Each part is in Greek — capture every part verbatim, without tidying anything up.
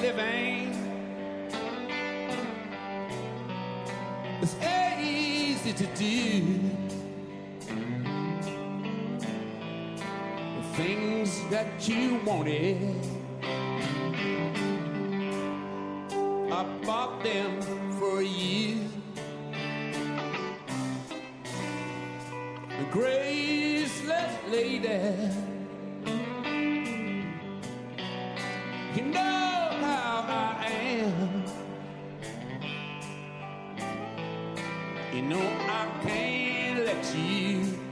living is easy to do. The things that you wanted, I bought them for you. The graceless lady, you know how I am. You know I can't let you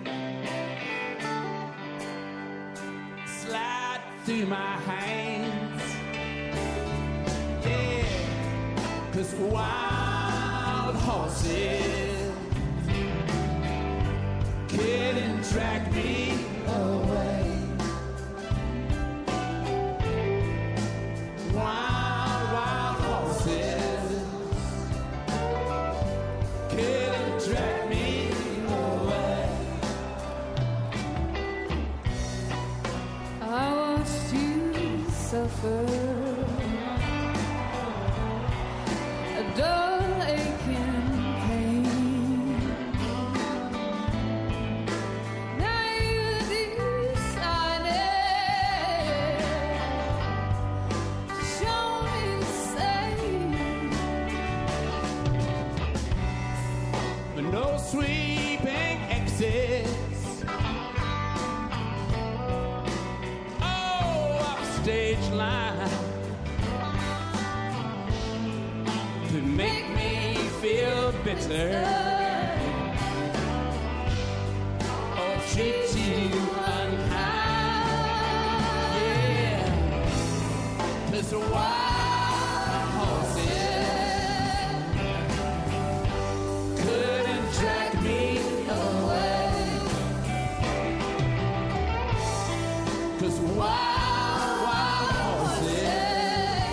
slide through my hands. Yeah, 'cause wild horses couldn't drag me away. Wild, wild horses couldn't drag me away. I watched you suffer a dull aching pain. Now you decided to show me the same. But no sweeping exits, oh, upstage line to make me feel bitter or treat you unkind. Yeah, 'cause the wild horses couldn't drag me away. 'Cause wild, wild horses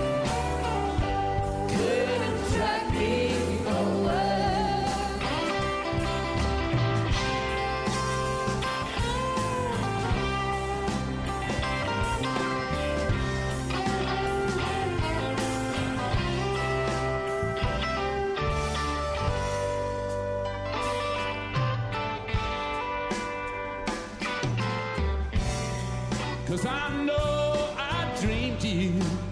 couldn't drag me away. Cause I know I dreamed you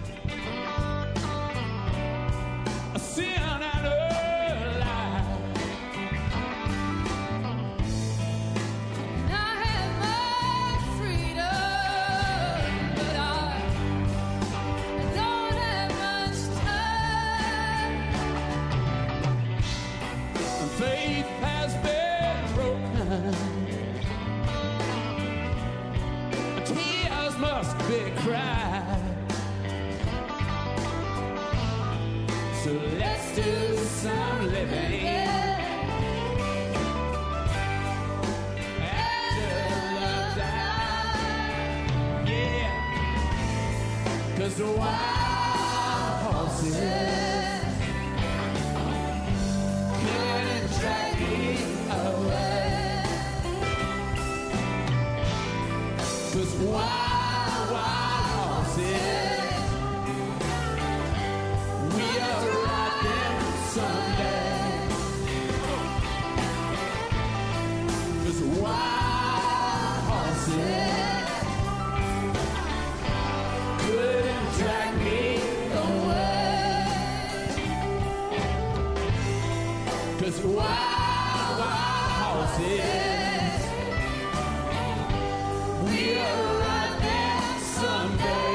a sin and a lie. And I had my freedom, but I, I don't have much time. And faith has been broken, tears must be cried. So let's do some living after love died. Yeah, 'cause the wild horses couldn't drag me away. 'Cause wild, wild horses we'll ride them someday. 'Cause wild horses couldn't drag me away. 'Cause wild, wild horses we'll ride them someday.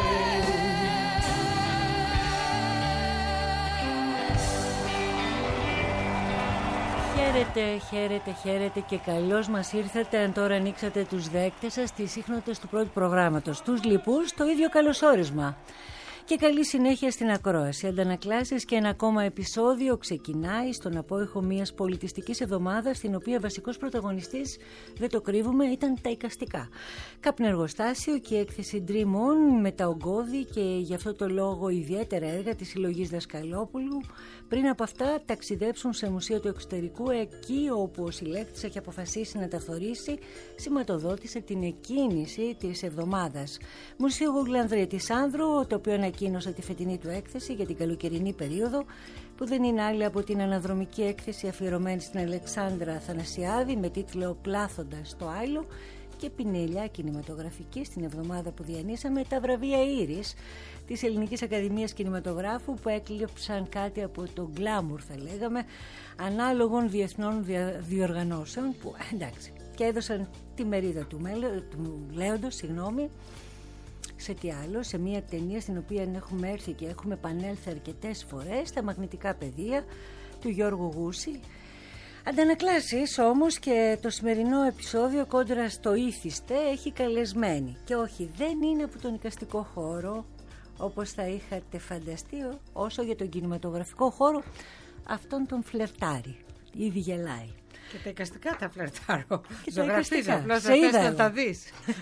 Χαίρετε, χαίρετε, χαίρετε και καλώς μας ήρθατε. Αν τώρα ανοίξατε τους δέκτες σας στις σύχνοτες του πρώτου προγράμματος. Τους λοιπούς το ίδιο καλωσόρισμα. Και καλή συνέχεια στην ακρόαση. Αντανακλάσεις και ένα ακόμα επεισόδιο ξεκινάει στον απόϊχο μιας πολιτιστικής εβδομάδας, στην οποία βασικός πρωταγωνιστής, δεν το κρύβουμε, ήταν τα εικαστικά. Καπνεργοστάσιο και έκθεση Dream On με τα ογκώδη και γι' αυτό το λόγο ιδιαίτερα έργα της συλλογής Δασκαλόπουλου. Πριν από αυτά ταξιδέψουν σε μουσεία του εξωτερικού, εκεί όπου ο συλλέκτης έχει αποφασίσει να τα θωρήσει, σηματοδότησε την εκκίνηση της εβδομάδας. Μουσείο Γουγλανδρία της Άνδρου, το οποίο ανακοίνωσε τη φετινή του έκθεση για την καλοκαιρινή περίοδο, που δεν είναι άλλη από την αναδρομική έκθεση αφιερωμένη στην Αλεξάνδρα Αθανασιάδη με τίτλο «Πλάθοντας στο Άϊλο», και πινελιά κινηματογραφική στην εβδομάδα που διανύσαμε, τα βραβεία Ήρης της Ελληνικής Ακαδημίας Κινηματογράφου, που έκλειψαν κάτι από το γκλάμουρ, θα λέγαμε, ανάλογων διεθνών δια... διοργανώσεων, που εντάξει, και έδωσαν τη μερίδα του, μέλο, του λέοντος, συγγνώμη, σε τι άλλο, σε μια ταινία στην οποία έχουμε έρθει και έχουμε επανέλθει αρκετές φορές, τα μαγνητικά πεδία του Γιώργου Γούση. Αντανακλάσεις όμως, και το σημερινό επεισόδιο κόντρα στο ήθιστε έχει καλεσμένη, και όχι, δεν είναι από τον εικαστικό χώρο όπως θα είχατε φανταστεί, όσο για τον κινηματογραφικό χώρο αυτόν τον φλερτάρει, ήδη γελάει. Και τα εικαστικά τα φλερτάρω. Ζωγραφείς, απλώς θα θες να τα δεις.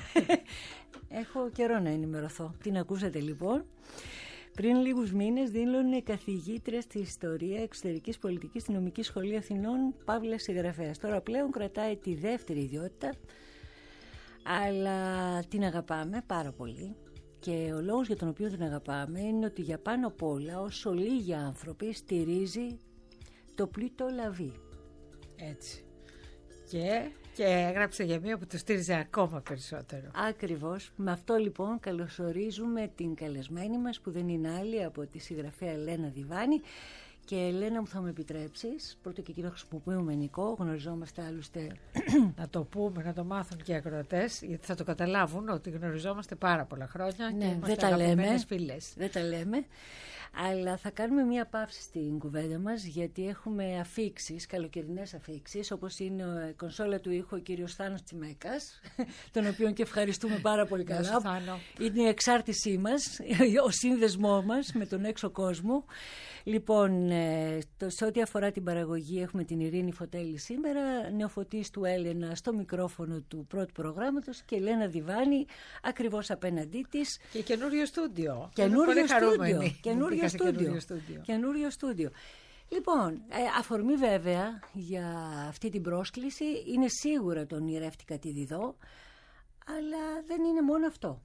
Έχω καιρό να ενημερωθώ. Την ακούσατε λοιπόν. Πριν λίγους μήνες δήλωνε καθηγήτρια στη Ιστορία Εξωτερικής Πολιτικής στη Νομική Σχολή Αθηνών, παύλα συγγραφέας. Τώρα πλέον κρατάει τη δεύτερη ιδιότητα, αλλά την αγαπάμε πάρα πολύ. Και ο λόγος για τον οποίο την αγαπάμε είναι ότι για πάνω απ' όλα, όσο λίγοι άνθρωποι, στηρίζει το πλήτο λαβή. Έτσι. Και, και έγραψε για μία που το στήριζε ακόμα περισσότερο. Ακριβώς. Με αυτό λοιπόν καλωσορίζουμε την καλεσμένη μας, που δεν είναι άλλη από τη συγγραφέα Ελένα Διβάνη. Και Ελένα, μου θα με επιτρέψεις, πρώτα και κύριο χρησιμοποιούμε Νικό, γνωριζόμαστε άλλωστε. Να το πούμε, να το μάθουν και οι ακροατές, γιατί θα το καταλάβουν ότι γνωριζόμαστε πάρα πολλά χρόνια, ναι, και είμαστε δεν τα λέμε, φίλες. Δεν τα λέμε, αλλά θα κάνουμε μία παύση στην κουβέντα μας, γιατί έχουμε αφίξεις, καλοκαιρινές αφίξεις, όπως είναι η κονσόλα του ήχου ο κύριος Θάνος Τσιμέκας, τον οποίον και ευχαριστούμε πάρα πολύ καλά. Είναι η εξάρτησή μας, ο σύνδεσμό μας με τον έξω κόσμο. Λοιπόν, το, σε ό,τι αφορά την παραγωγή, έχουμε την Ειρήνη Φωτέλη σήμερα, νεοφωτής του Έλενα στο μικρόφωνο του πρώτου προγράμματος, και Ελένα Διβάνη ακριβώς απέναντί της. Και καινούριο στούντιο. Καινούριο στούντιο. Καινούριο στούντιο. Καινούριο στούντιο. Λοιπόν, ε, αφορμή βέβαια για αυτή την πρόσκληση είναι σίγουρα το ονειρεύτηκα τη Διδώ, αλλά δεν είναι μόνο αυτό.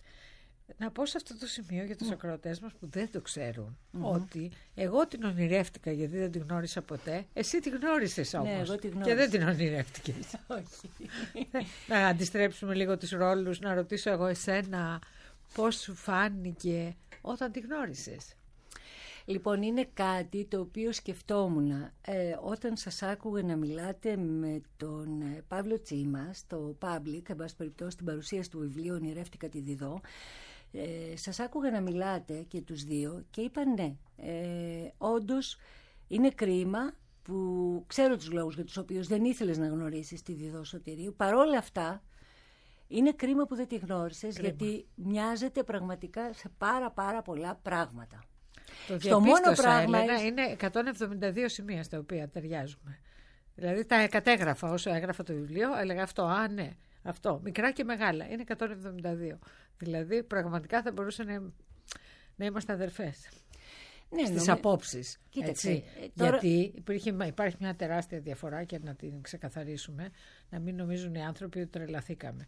Να πω σε αυτό το σημείο για τους mm. ακροατές μας που δεν το ξέρουν, mm-hmm. ότι εγώ την ονειρεύτηκα γιατί δεν την γνώρισα ποτέ. Εσύ την γνώρισες όμως. Ναι, εγώ την γνώρισα. Και δεν την ονειρεύτηκες. Όχι. Να αντιστρέψουμε λίγο τους ρόλους, να ρωτήσω εγώ εσένα πώς σου φάνηκε όταν την γνώρισες. Λοιπόν, είναι κάτι το οποίο σκεφτόμουν ε, όταν σας άκουγα να μιλάτε με τον ε, Παύλο Τσίμα στο Public, εν πάση περιπτώσει στην παρουσίαση του βιβλίου «Ονειρεύτηκα τη Διδώ». Ε, σας άκουγα να μιλάτε και τους δύο και είπα ναι, ε, όντως είναι κρίμα που ξέρω τους λόγους για τους οποίους δεν ήθελες να γνωρίσεις τη Διδώ Σωτηρίου. Παρόλα αυτά είναι κρίμα που δεν τη γνώρισες, κρίμα. Γιατί μοιάζεται πραγματικά σε πάρα πάρα πολλά πράγματα. Το στο μόνο πράγμα Έλενα, είναι εκατόν εβδομήντα δύο σημεία στα οποία ταιριάζουμε. Δηλαδή τα κατέγραφα όσο έγραφα το βιβλίο, έλεγα αυτό, α ναι, αυτό, μικρά και μεγάλα, είναι εκατόν εβδομήντα δύο. Δηλαδή πραγματικά θα μπορούσε να, να είμαστε αδερφές. Ναι, στις νομι... απόψεις. Κοίταξε, έτσι. Ε, τώρα... Γιατί υπήρχε, υπάρχει μια τεράστια διαφορά, και να την ξεκαθαρίσουμε, να μην νομίζουν οι άνθρωποι ότι τρελαθήκαμε.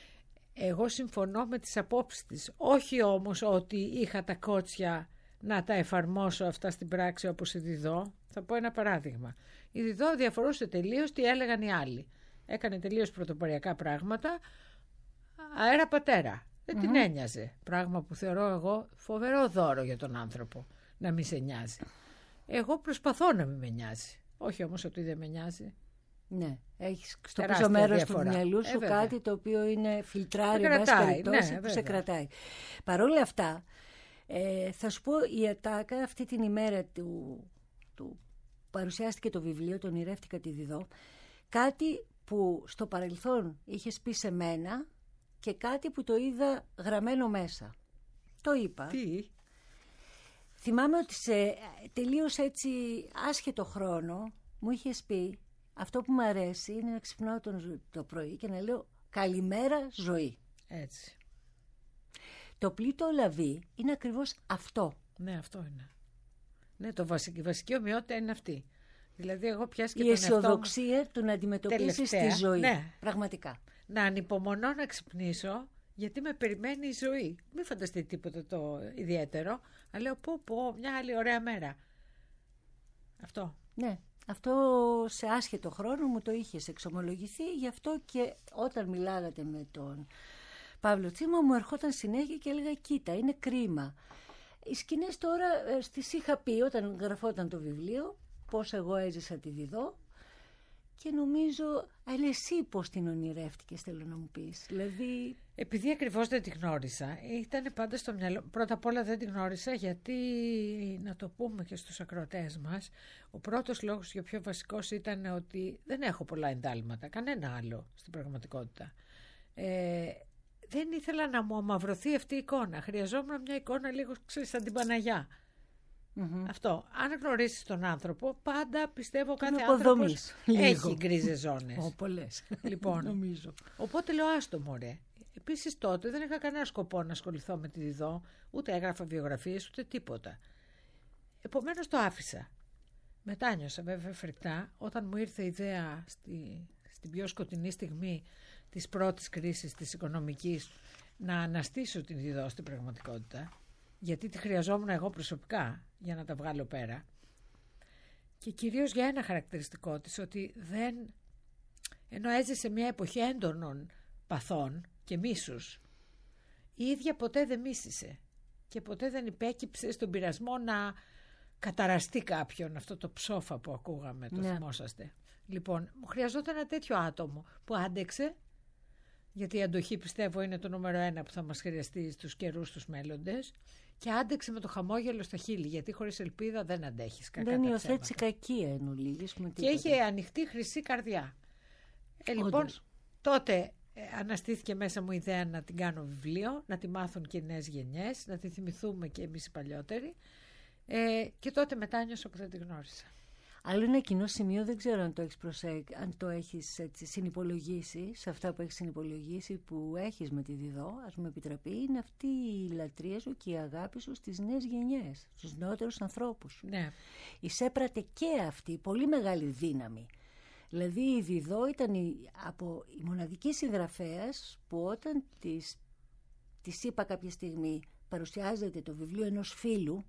Εγώ συμφωνώ με τις απόψεις της, όχι όμως ότι είχα τα κότσια να τα εφαρμόσω αυτά στην πράξη όπως η Διδώ. Θα πω ένα παράδειγμα. Η Διδώ διαφορούσε τελείως τι έλεγαν οι άλλοι. Έκανε τελείως πρωτοποριακά πράγματα, αέρα πατέρα. Δεν mm-hmm. την ένοιαζε. Πράγμα που θεωρώ εγώ φοβερό δώρο για τον άνθρωπο, να μην σε νοιάζει. Εγώ προσπαθώ να μην με νοιάζει. Όχι όμως ότι δεν με νοιάζει. Ναι, έχεις στο πίσω μέρος του μυαλού σου ε, κάτι το οποίο είναι φιλτράρει, κρατάει, ναι, που σε κρατάει. Παρ' όλα αυτά, ε, θα σου πω, η ΑΤΑΚΑ αυτή την ημέρα του, του παρουσιάστηκε το βιβλίο, το ονειρεύτηκα τη Διδώ, κάτι που στο παρελθόν είχες πει σε μένα και κάτι που το είδα γραμμένο μέσα. Το είπα. Τι? Θυμάμαι ότι σε τελείως έτσι άσχετο χρόνο μου είχες πει αυτό που μου αρέσει είναι να ξυπνάω το πρωί και να λέω καλημέρα ζωή. Έτσι. Το πλήτο λαβή είναι ακριβώς αυτό. Ναι, αυτό είναι. Ναι, το βασική, η βασική ομοιότητα είναι αυτή. Δηλαδή εγώ πιάσκει η αισιοδοξία μου... του να αντιμετωπίσεις τη ζωή. Ναι. Πραγματικά. Να ανυπομονώ να ξυπνήσω γιατί με περιμένει η ζωή. Μην φανταστείτε τίποτα το ιδιαίτερο, αλλά λέω πω πω, μια άλλη ωραία μέρα. Αυτό. Ναι, αυτό σε άσχετο χρόνο μου το είχες εξομολογηθεί, γι' αυτό και όταν μιλάγατε με τον Παύλο Τσίμα μου ερχόταν συνέχεια και έλεγα κοίτα, είναι κρίμα. Οι σκηνές τώρα στις είχα πει όταν γραφόταν το βιβλίο, πώς εγώ έζησα τη Διδώ και νομίζω, αλλά εσύ πώς την ονειρεύτηκες, θέλω να μου πεις. Δηλαδή... Επειδή ακριβώς δεν την γνώρισα, ήταν πάντα στο μυαλό. Πρώτα απ' όλα δεν την γνώρισα γιατί, να το πούμε και στους ακροατές μας, ο πρώτος λόγος και ο πιο βασικός ήταν ότι δεν έχω πολλά εντάλματα, κανένα άλλο στην πραγματικότητα. Ε, δεν ήθελα να μου αμαυρωθεί αυτή η εικόνα. Χρειαζόμουν μια εικόνα λίγο, ξέρεις, σαν την Παναγιά. Mm-hmm. Αυτό. Αν γνωρίσεις τον άνθρωπο, πάντα πιστεύω τον κάθε άνθρωπος έχει γκρίζες ζώνες. Oh, πολλές. Λοιπόν, νομίζω. Οπότε λέω άστο μωρέ. Επίσης τότε δεν είχα κανένα σκοπό να ασχοληθώ με τη Διδώ, ούτε έγραφα βιογραφίες, ούτε τίποτα. Επομένως το άφησα. Μετά νιώσα βέβαια φρικτά όταν μου ήρθε η ιδέα στη, στην πιο σκοτεινή στιγμή της πρώτης κρίσης της οικονομικής να αναστήσω την Διδώ στην πραγματικότητα, γιατί τη χρειαζόμουν εγώ προσωπικά για να τα βγάλω πέρα, και κυρίως για ένα χαρακτηριστικό της, ότι δεν, ενώ έζησε μια εποχή έντονων παθών και μίσους, η ίδια ποτέ δεν μίσησε και ποτέ δεν υπέκυψε στον πειρασμό να καταραστεί κάποιον, αυτό το ψόφα που ακούγαμε, το ναι. θυμόσαστε. Λοιπόν, μου χρειαζόταν ένα τέτοιο άτομο που άντεξε, γιατί η αντοχή πιστεύω είναι το νούμερο ένα που θα μας χρειαστεί στους καιρούς τους μέλλοντες, και άντεξε με το χαμόγελο στα χείλη, γιατί χωρίς ελπίδα δεν αντέχεις. Δεν υιοθέτησε κακία εν ολίγης. Και είχε ανοιχτή χρυσή καρδιά. Ε, λοιπόν, τότε ε, αναστήθηκε μέσα μου η ιδέα να την κάνω βιβλίο, να τη μάθουν και οι νέες γενιές, να τη θυμηθούμε και εμείς οι παλιότεροι. Ε, και τότε μετά νιώσα που δεν τη γνώρισα. Άλλο ένα κοινό σημείο, δεν ξέρω αν το έχεις, προσέ... αν το έχεις έτσι, συνυπολογίσει, σε αυτά που έχεις συνυπολογίσει, που έχεις με τη Διδώ, ας μου επιτραπεί, είναι αυτή η λατρεία σου και η αγάπη σου στις νέες γενιές, στους νεότερους ανθρώπους. Ναι. Εισέπρατε και αυτή πολύ μεγάλη δύναμη. Δηλαδή η Διδώ ήταν η, από η μοναδική συγγραφέας που όταν της, της είπα κάποια στιγμή, παρουσιάζεται το βιβλίο ενός φίλου,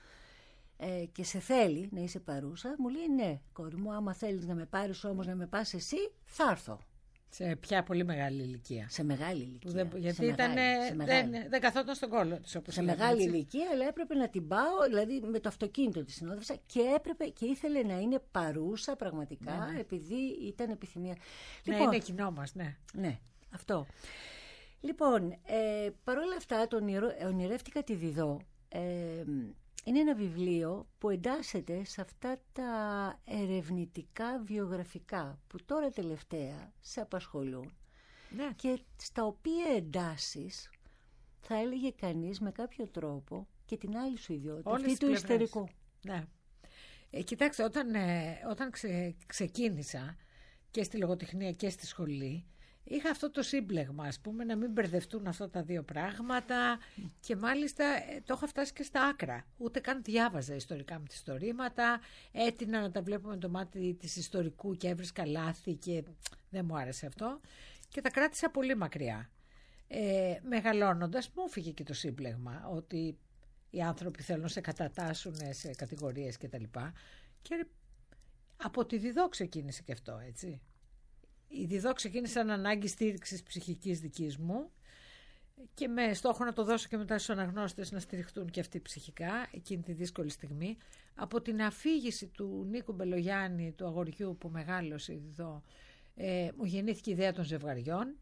Ε, και σε θέλει να είσαι παρούσα, μου λέει ναι κόρη μου, άμα θέλεις να με πάρεις όμως να με πας εσύ, θα έρθω. Σε ποια πολύ μεγάλη ηλικία? Σε μεγάλη ηλικία. Δεν, γιατί σε ήταν, μεγάλη, σε μεγάλη. δεν, δεν καθόταν στον κόλλο της. Σε μεγάλη έτσι. ηλικία, αλλά έπρεπε να την πάω, δηλαδή με το αυτοκίνητο της συνόδευσα, και έπρεπε και ήθελε να είναι παρούσα πραγματικά, ναι, ναι. επειδή ήταν επιθυμία. Ναι, λοιπόν, είναι κοινό μας, ναι. Ναι, αυτό. Λοιπόν, ε, παρόλα αυτά, τον ονειρεύτηκα τη Διδώ. Ε, Είναι ένα βιβλίο που εντάσσεται σε αυτά τα ερευνητικά βιογραφικά που τώρα τελευταία σε απασχολούν, ναι, και στα οποία εντάσσεις, θα έλεγε κανείς με κάποιο τρόπο, και την άλλη σου ιδιότητα, όλες αυτή του ιστερικού. Ναι. Ε, κοιτάξτε, όταν, ε, όταν ξε, ξεκίνησα και στη λογοτεχνία και στη σχολή, είχα αυτό το σύμπλεγμα, ας πούμε, να μην μπερδευτούν αυτά τα δύο πράγματα, και μάλιστα ε, το είχα φτάσει και στα άκρα. Ούτε καν διάβαζα ιστορικά με τις ιστορήματα, έτεινα να τα βλέπω με το μάτι της ιστορικού και έβρισκα λάθη και δεν μου άρεσε αυτό, και τα κράτησα πολύ μακριά. Ε, μεγαλώνοντας μου φύγε και το σύμπλεγμα ότι οι άνθρωποι θέλουν να σε κατατάσσουν σε κατηγορίες κτλ. Και, και από τη Διδώ ξεκίνησε και αυτό, έτσι. Η Διδώ ξεκίνησε σαν ανάγκη στήριξης ψυχικής δικής μου, και με στόχο να το δώσω και μετά στους αναγνώστες να στηριχτούν και αυτοί ψυχικά εκείνη τη δύσκολη στιγμή. Από την αφήγηση του Νίκου Μπελογιάννη, του αγοριού που μεγάλωσε η Διδώ, ε, μου γεννήθηκε η ιδέα των ζευγαριών.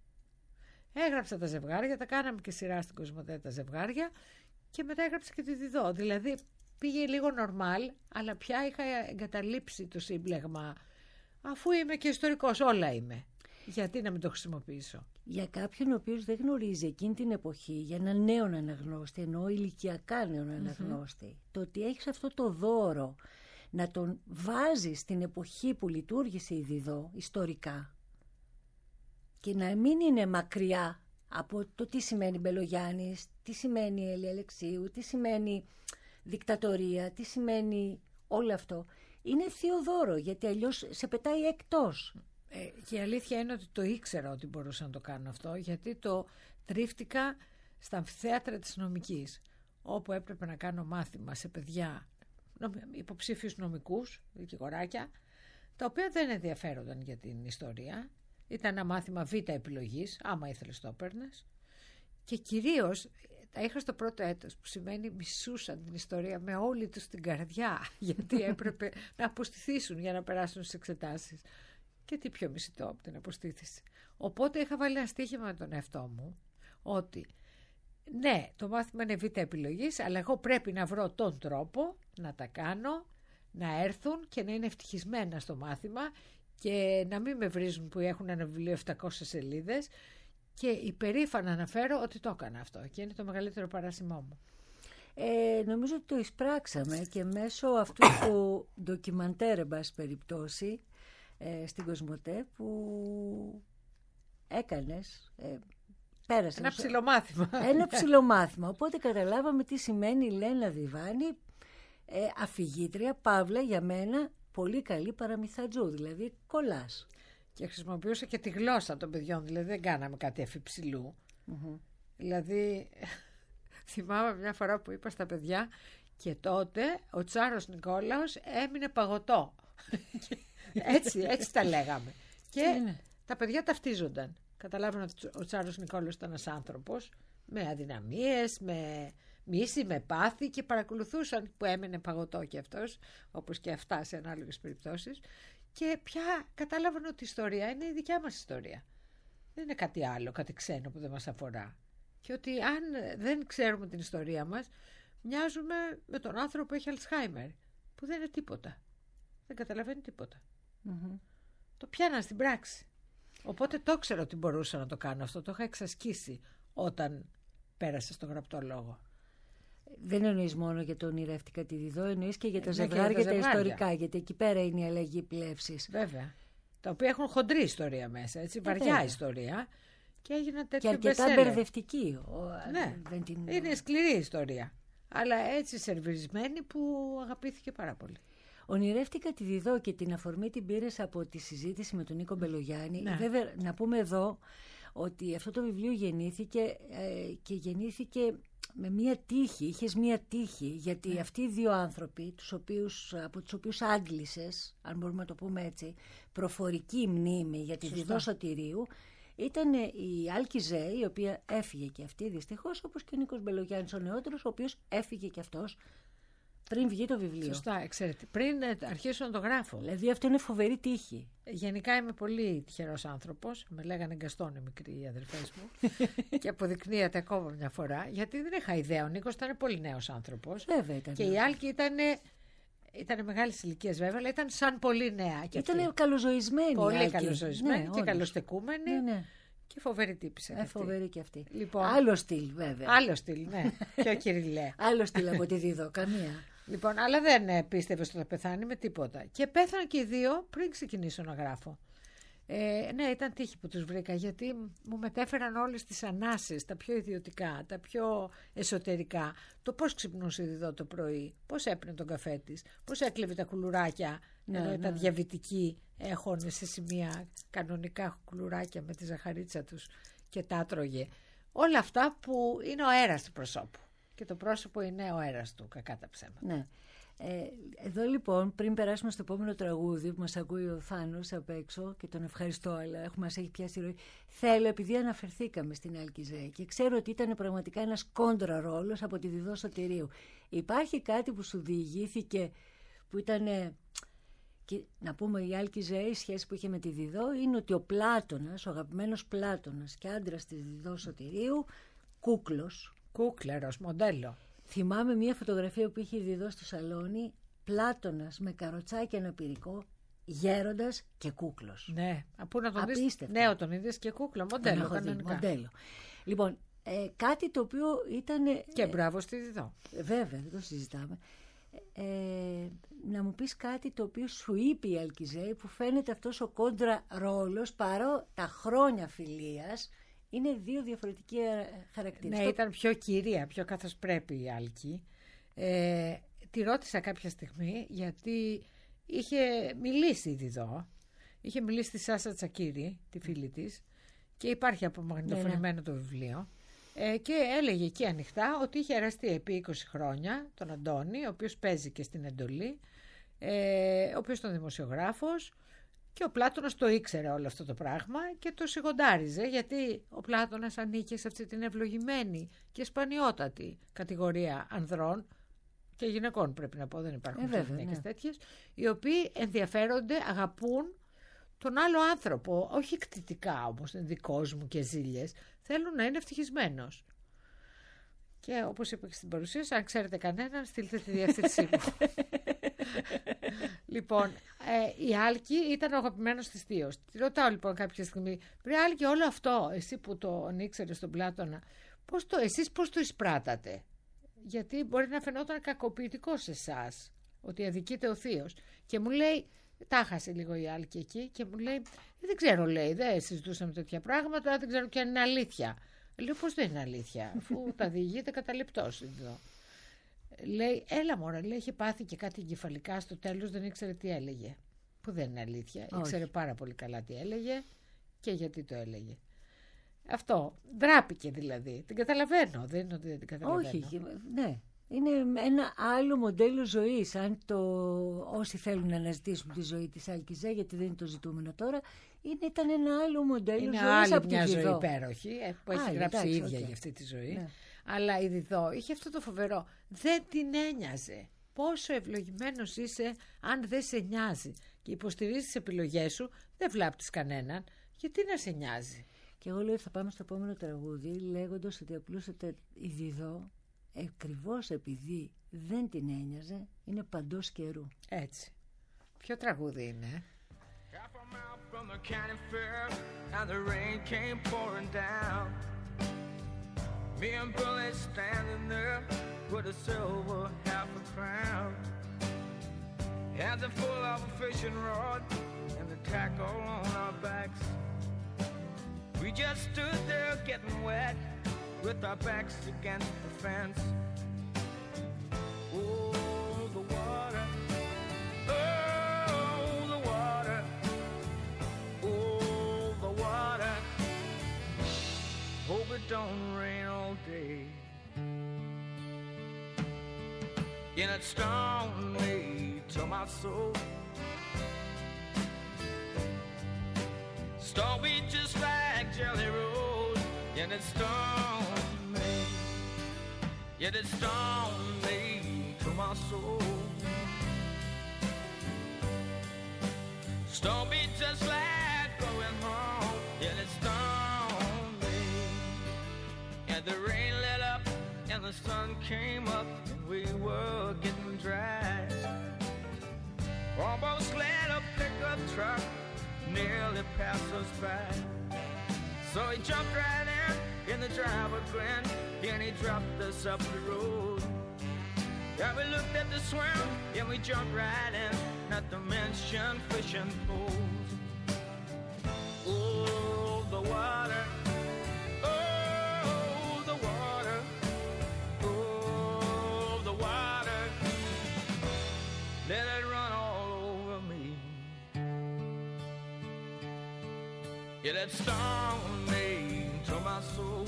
Έγραψα τα ζευγάρια, τα κάναμε και σειρά στην Κοσμοτέ τα ζευγάρια, και μετά έγραψα και τη Διδώ. Δηλαδή πήγε λίγο νορμάλ, αλλά πια είχα εγκαταλείψει το σύμπλεγμα. Αφού είμαι και ιστορικός, όλα είμαι. Γιατί να μην το χρησιμοποιήσω? Για κάποιον ο οποίος δεν γνωρίζει εκείνη την εποχή, για έναν νέο αναγνώστη, εννοώ ηλικιακά νέο αναγνώστη, mm-hmm. το ότι έχεις αυτό το δώρο να τον βάζεις στην εποχή που λειτουργήσε η Διδώ ιστορικά, και να μην είναι μακριά από το τι σημαίνει Μπελογιάννης, τι σημαίνει Έλλη Αλεξίου, τι σημαίνει δικτατορία, τι σημαίνει όλο αυτό. Είναι θείο δώρο, γιατί αλλιώς σε πετάει εκτός. Ε, και η αλήθεια είναι ότι το ήξερα ότι μπορούσα να το κάνω αυτό, γιατί το τρίφτηκα στα αμφιθέατρα της νομικής, όπου έπρεπε να κάνω μάθημα σε παιδιά υποψήφιους νομικούς, δικηγοράκια, τα οποία δεν ενδιαφέρονταν για την ιστορία. Ήταν ένα μάθημα β' επιλογής, άμα ήθελες το έπαιρνες. Και κυρίως τα είχα στο πρώτο έτος, που σημαίνει μισούσαν την ιστορία με όλη τους την καρδιά, γιατί έπρεπε να αποστηθήσουν για να περάσουν στις εξετάσεις. Και τι πιο μισητό από την αποστήθηση. Οπότε είχα βάλει ένα στοίχημα με τον εαυτό μου, ότι ναι, το μάθημα είναι β' επιλογής, αλλά εγώ πρέπει να βρω τον τρόπο να τα κάνω, να έρθουν και να είναι ευτυχισμένα στο μάθημα και να μην με βρίζουν που έχουν ένα βιβλίο επτακόσιες σελίδες, και υπερήφανα αναφέρω ότι το έκανα αυτό και είναι το μεγαλύτερο παράσημό μου. Ε, νομίζω ότι το εισπράξαμε και μέσω αυτού του ντοκιμαντέρ, εν πάση περιπτώσει, ε, στην Κοσμοτέ που έκανες, ε, πέρασες. Ένα ψιλομάθημα. Ένα ψιλομάθημα. Οπότε καταλάβαμε τι σημαίνει η Λένα Διβάνη, ε, αφηγήτρια, παύλα για μένα, πολύ καλή παραμυθατζού, δηλαδή κολλάς. Και χρησιμοποιούσα και τη γλώσσα των παιδιών, δηλαδή δεν κάναμε κάτι αφιψηλού. Mm-hmm. Δηλαδή, θυμάμαι μια φορά που είπα στα παιδιά, και τότε ο Τσάρος Νικόλαος έμεινε παγωτό. έτσι, έτσι τα λέγαμε. Και τα παιδιά ταυτίζονταν. Καταλάβαινε ότι ο Τσάρος Νικόλαος ήταν ένας άνθρωπος με αδυναμίες, με μίση, με πάθη, και παρακολουθούσαν που έμενε παγωτό και αυτός, όπως και αυτά σε ανάλογες περιπτώσεις. Και πια κατάλαβαν ότι η ιστορία είναι η δικιά μας ιστορία. Δεν είναι κάτι άλλο, κάτι ξένο που δεν μας αφορά. Και ότι αν δεν ξέρουμε την ιστορία μας, μοιάζουμε με τον άνθρωπο που έχει Αλτσχάιμερ, που δεν είναι τίποτα. Δεν καταλαβαίνει τίποτα. Mm-hmm. Το πιάναν στην πράξη. Οπότε το ξέρω ότι μπορούσα να το κάνω αυτό. Το είχα εξασκήσει όταν πέρασα στο γραπτό λόγο. Δεν εννοείς μόνο για το ονειρεύτηκα τη Διδό, εννοείς και για τα ναι, ζευγάρια και τα, τα ζευγάρια. ιστορικά, γιατί εκεί πέρα είναι η αλλαγή πλεύσης. Βέβαια. Τα οποία έχουν χοντρή ιστορία μέσα, έτσι, βαριά βέβαια. Ιστορία, και έγιναν τέτοια και αρκετά μπερδευτική. Ναι, δεν την... είναι σκληρή ιστορία, αλλά έτσι σερβιρισμένη που αγαπήθηκε πάρα πολύ. Ονειρεύτηκα τη Διδό και την αφορμή την πήρες από τη συζήτηση με τον Νίκο Μπελογιάννη. Ναι. Βέβαια, να πούμε εδώ ότι αυτό το βιβλίο γεννήθηκε ε, και γεννήθηκε με μία τύχη, είχες μία τύχη, γιατί ναι. αυτοί οι δύο άνθρωποι, τους οποίους, από τους οποίους άντλησες, αν μπορούμε να το πούμε έτσι, προφορική μνήμη για τη Διδό Σωτηρίου, ήταν η Άλκη Ζέη, η οποία έφυγε και αυτή δυστυχώς, όπως και ο Νίκος Μπελογιάννης ο νεότερος, ο οποίος έφυγε και αυτός πριν βγει το βιβλίο. Σωστά, ξέρετε. Πριν αρχίσω να το γράφω. Δηλαδή αυτό είναι φοβερή τύχη. Γενικά είμαι πολύ τυχερός άνθρωπος. Με λέγανε Γκαστόνε μικροί οι αδερφές μου. Και αποδεικνύεται ακόμα μια φορά. Γιατί δεν είχα ιδέα. Ο Νίκος ήταν πολύ νέος άνθρωπος. Βέβαια ήταν. Και η Άλκη ήταν. Ήταν μεγάλης ηλικίας βέβαια, αλλά ήταν σαν πολύ νέα. Ήταν καλοζωισμένη. Πολύ καλοζωισμένη ναι, και όντως. Καλοστεκούμενη. Ναι, ναι. Και φοβερή τύπησα. Ε, φοβερή και αυτή. Λοιπόν, άλλο στυλ βέβαια. Άλλο στυλ, ναι. Πιο κυριλέ. Άλλο στυλ από τη Διδό, καμία. Λοιπόν, αλλά δεν πίστευε ότι θα πεθάνει με τίποτα. Και πέθαναν και οι δύο πριν ξεκινήσω να γράφω. Ε, ναι, ήταν τύχη που τους βρήκα, γιατί μου μετέφεραν όλες τις ανάσες, τα πιο ιδιωτικά, τα πιο εσωτερικά. Το πώς ξυπνούσε η Διδό το πρωί, πώς έπαιρνε τον καφέ της, πώς έκλεβε τα κουλουράκια, ναι, ενώ ναι. ήταν διαβητικοί, έχουν σε σημεία κανονικά κουλουράκια με τη ζαχαρίτσα τους και τα τρώγε. Όλα αυτά που είναι ο αέρας του προσώπου. Και το πρόσωπο είναι ο αέρας του, κακά τα ψέματα. Ναι. Ε, εδώ λοιπόν, πριν περάσουμε στο επόμενο τραγούδι που μας ακούει ο Θάνος απ' έξω και τον ευχαριστώ, αλλά έχουμε, μας έχει πιάσει ροή, θέλω, επειδή αναφερθήκαμε στην Άλκη Ζέη και ξέρω ότι ήταν πραγματικά ένας κόντρα ρόλος από τη Διδό Σωτηρίου. Υπάρχει κάτι που σου διηγήθηκε που ήταν, και να πούμε η Άλκη Ζέη, η σχέση που είχε με τη Διδό είναι ότι ο Πλάτωνας, ο αγαπημένος Πλάτωνας και άντρας της Διδό Σωτηρίου, κούκλος. Κούκλερος, μοντέλο. Θυμάμαι μια φωτογραφία που είχε η Διδό στο σαλόνι, Πλάτωνας με καροτσάκι αναπηρικό, γέροντας και κούκλος. Ναι, πού να τον δεις, νέο τον είδες και κούκλο, μοντέλο κανονικά. Μοντέλο. Λοιπόν, ε, κάτι το οποίο ήταν... Και ε, μπράβο στη Διδό. Ε, βέβαια, δεν το συζητάμε. Ε, να μου πεις κάτι το οποίο σου είπε η Άλκη Ζέη, που φαίνεται αυτός ο κόντρα ρόλος, παρό τα χρόνια φιλίας, είναι δύο διαφορετικοί χαρακτήρες. Ναι, ήταν πιο κυρία, πιο καθώς πρέπει η Άλκη. Ε, τη ρώτησα κάποια στιγμή γιατί είχε μιλήσει η Διδό. Είχε μιλήσει στη Σάσα Τσακίρη, τη φίλη της, και υπάρχει απομαγνητοφωνημένο ναι, ναι. το βιβλίο. Ε, και έλεγε εκεί ανοιχτά ότι είχε εραστεί επί είκοσι χρόνια τον Αντώνη, ο οποίος παίζει και στην εντολή, ε, ο οποίος ήταν δημοσιογράφος, και ο Πλάτωνας το ήξερε όλο αυτό το πράγμα και το σιγοντάριζε, γιατί ο Πλάτωνας ανήκε σε αυτή την ευλογημένη και σπανιότατη κατηγορία ανδρών και γυναικών, πρέπει να πω, δεν υπάρχουν ε, βέβαια, γυναίκες ναι. τέτοιες, οι οποίοι ενδιαφέρονται, αγαπούν τον άλλο άνθρωπο, όχι κτητικά όμως, είναι δικός μου και ζήλιες, θέλουν να είναι ευτυχισμένος. Και όπως είπα και στην παρουσίαση, αν ξέρετε κανέναν, στείλτε τη διεύθυνσή μου. Λοιπόν, ε, η Άλκη ήταν ο αγαπημένος της θείος. Τη ρωτάω λοιπόν κάποια στιγμή, βρε Άλκη, όλο αυτό, εσύ που τον ήξερες τον Πλάτωνα, πώς το, εσείς πώς το εισπράτατε? Γιατί μπορεί να φαινόταν κακοποιητικό σε εσάς, ότι αδικείται ο θείος. Και μου λέει, τα χάσε λίγο η Άλκη εκεί και μου λέει, δεν ξέρω, λέει, δεν συζητούσαμε τέτοια πράγματα, δεν ξέρω και αν είναι αλήθεια. Λέω, πώς δεν είναι αλήθεια, αφού τα διηγείται καταληπτός εδώ. Λέει, έλα μωρέ, λέει, είχε πάθει και κάτι εγκεφαλικά στο τέλος, δεν ήξερε τι έλεγε. Που δεν είναι αλήθεια. Όχι. Ήξερε πάρα πολύ καλά τι έλεγε και γιατί το έλεγε. Αυτό. Ντράπηκε δηλαδή. Την καταλαβαίνω. Δεν είναι ότι δεν την καταλαβαίνω. Όχι, ναι. Είναι ένα άλλο μοντέλο ζωής. Αν το, όσοι θέλουν να αναζητήσουν τη ζωή της Άλκης, γιατί δεν είναι το ζητούμενο τώρα, είναι, ήταν ένα άλλο μοντέλο είναι ζωής άλλη από μια τη ζωή Διδό. υπέροχη, που έχει Άλλη, γράψει η εντάξει, ίδια okay. για αυτή τη ζωή. Ναι. Αλλά η Διδό είχε αυτό το φοβερό. Δεν την ένοιαζε. Πόσο ευλογημένος είσαι αν δεν σε νοιάζει και υποστηρίζεις τις επιλογές σου, δεν βλάπτεις κανέναν. Γιατί να σε νοιάζει? Και εγώ λέω θα πάμε στο επόμενο τραγούδι λέγοντας ότι απλούστατα η Διδό, ακριβώς επειδή δεν την ένοιαζε, είναι παντός καιρού. Έτσι. Ποιο τραγούδι είναι? Half a mile from the county fair, and the rain came pouring down. Me and Billy standing there with a silver half a crown. Hands are full of a fishing rod and the tackle on our backs. We just stood there getting wet with our backs against the fence. Oh, the water. Oh, the water. Oh, the water. Hope it don't rain all day. And it stung me to my soul. Stung me just like Jelly Roll. And it stung me. Yet it stung me to my soul. Stung me just like going home. Yet it stung me. And the rain let up and the sun came up and we were getting dry. Almost let a pickup truck nearly pass us by. So he jumped right in, and the driver grinned, and he dropped us up the road. Yeah, we looked at the swim, and we jumped right in, not to mention fishing poles. Oh, the water. Oh, the water. Oh, the water. Let it run all over me. Yeah, that stung me to my soul.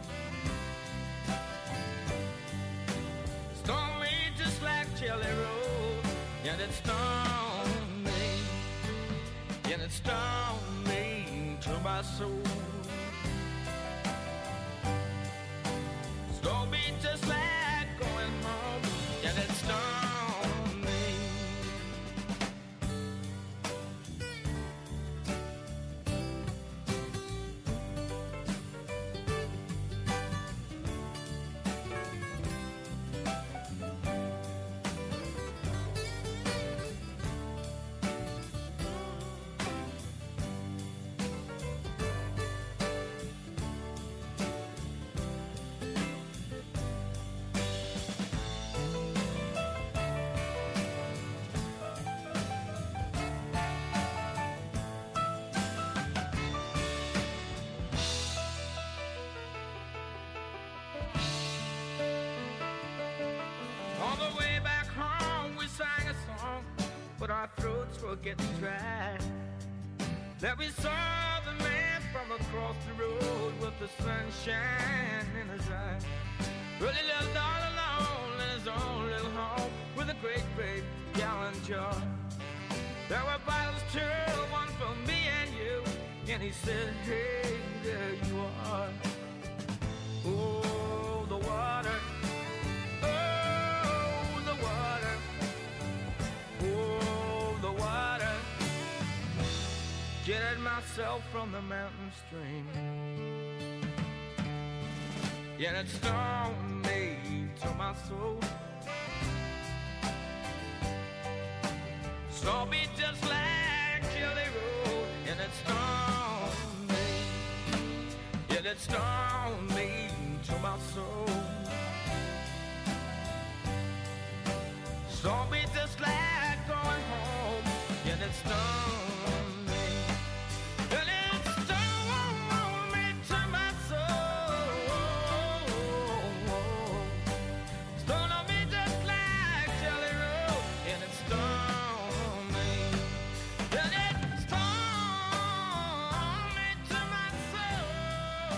Stung me just like Jelly Roll. Yeah, that stung me. Yeah, that stung me to my soul. Stung me just like going home. Yeah, that stung me. On the way back home, we sang a song, but our throats were getting dry. That we saw the man from across the road with the sunshine in his eye. Well, he lived all alone in his own little home with a great big gallon jar. There were bottles too, one for me and you. And he said, hey, there you are. Oh, the water. Oh, the water. Oh, the water. Getting myself from the mountain stream. Yeah, it stung me to my soul. Saw me just like Jelly Roll, and it stung me. Yeah, it stung me to my soul. Saw me just like going home, and it stung me. And it stung me to my soul. Stung on me just like Jelly Roll, and it stung me. And it stung me to my soul.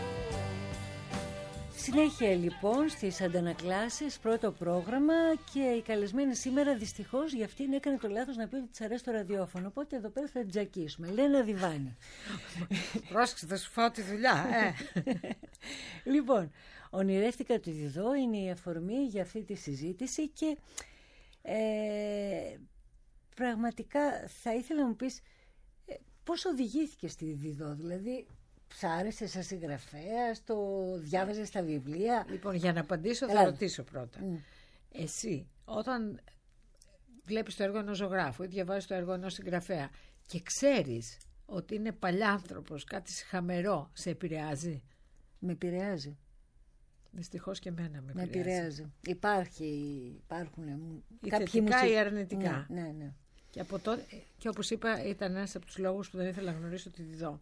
Συνέχεια λοιπόν στις αντανακλάσεις, πρώτο πρόγραμμα, και η καλεσμένη σήμερα δυστυχώς για αυτήν έκανε το λάθος να πει ότι της αρέσει το ραδιόφωνο. Οπότε εδώ πέρα θα την τζακίσουμε. Λένα Διβάνη. Πρόσεξε, θα σου φάω τη δουλειά. Ε. Λοιπόν, ονειρεύτηκα το Διδό είναι η αφορμή για αυτή τη συζήτηση και ε, πραγματικά θα ήθελα να μου πεις ε, πώς οδηγήθηκες στη Διδό, δηλαδή σ' άρεσε σαν συγγραφέας, το διάβαζες στα βιβλία? Λοιπόν, για να απαντήσω θα Έλα. ρωτήσω πρώτα. Mm. Εσύ, όταν βλέπεις το έργο ενός ζωγράφου ή διαβάζεις το έργο ενός συγγραφέα και ξέρεις ότι είναι παλιάνθρωπος, κάτι σιχαμερό, σε επηρεάζει? Με επηρεάζει. Δυστυχώς και εμένα με Με επηρεάζει. επηρεάζει. Υπάρχει, υπάρχουν Ή κάποιοι θετικά μουσικ- ή αρνητικά. Ναι, ναι, ναι. Και, από τότε, και όπως είπα, ήταν ένας από τους λόγους που δεν ήθελα να γνωρίσω τη Διδό.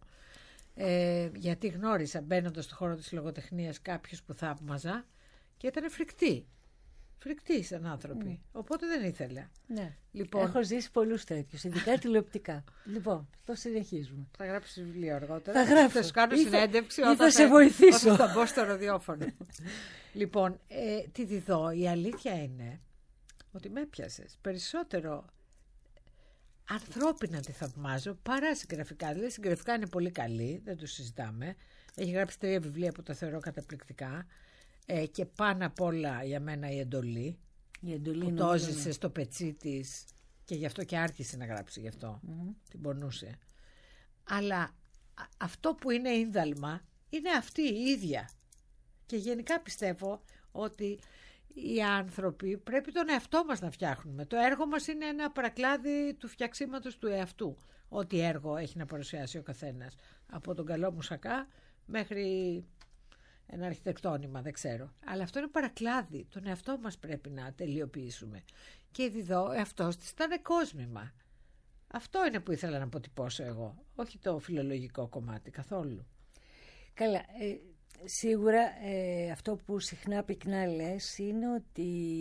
Ε, γιατί γνώρισα μπαίνοντας στο χώρο της λογοτεχνίας κάποιους που θαύμαζα και ήταν φρικτοί. Φρικτοί σαν άνθρωποι. Mm. Οπότε δεν ήθελα. Ναι. Λοιπόν, Έχω ζήσει πολλούς τέτοιους, ειδικά τηλεοπτικά. Λοιπόν, το συνεχίζουμε. θα γράψεις βιβλίο αργότερα. Θα γράψω. Θα σου κάνω Ή θα- συνέντευξη ή όταν θα σε βοηθήσω. όταν θα μπω στο ραδιόφωνο. Λοιπόν, ε, τη Διδό, η αλήθεια είναι ότι με έπιασες περισσότερο ανθρώπινα τη θαυμάζω παρά συγγραφικά. Δηλαδή συγγραφικά είναι πολύ καλή, δεν το συζητάμε. Έχει γράψει τρία βιβλία που τα θεωρώ καταπληκτικά. Ε, και πάνω απ' όλα για μένα η εντολή. Η εντολή Που είναι το όλο, έζησε ναι. στο πετσί της και γι' αυτό και άρχισε να γράψει γι' αυτό. Μμμ. Την πονούσε. Αλλά α- αυτό που είναι ίνδαλμα είναι αυτή η ίδια. Και γενικά πιστεύω ότι οι άνθρωποι πρέπει τον εαυτό μας να φτιάχνουμε. Το έργο μας είναι ένα παρακλάδι του φτιαξίματος του εαυτού. Ό,τι έργο έχει να παρουσιάσει ο καθένας. Από τον καλό μουσακά μέχρι ένα αρχιτεκτόνημα, δεν ξέρω. Αλλά αυτό είναι παρακλάδι. Τον εαυτό μας πρέπει να τελειοποιήσουμε. Και εδώ εαυτός της ήταν κόσμημα. Αυτό είναι που ήθελα να αποτυπώσω εγώ. Όχι το φιλολογικό κομμάτι καθόλου. Καλά, ε, σίγουρα ε, αυτό που συχνά πυκνά λες είναι ότι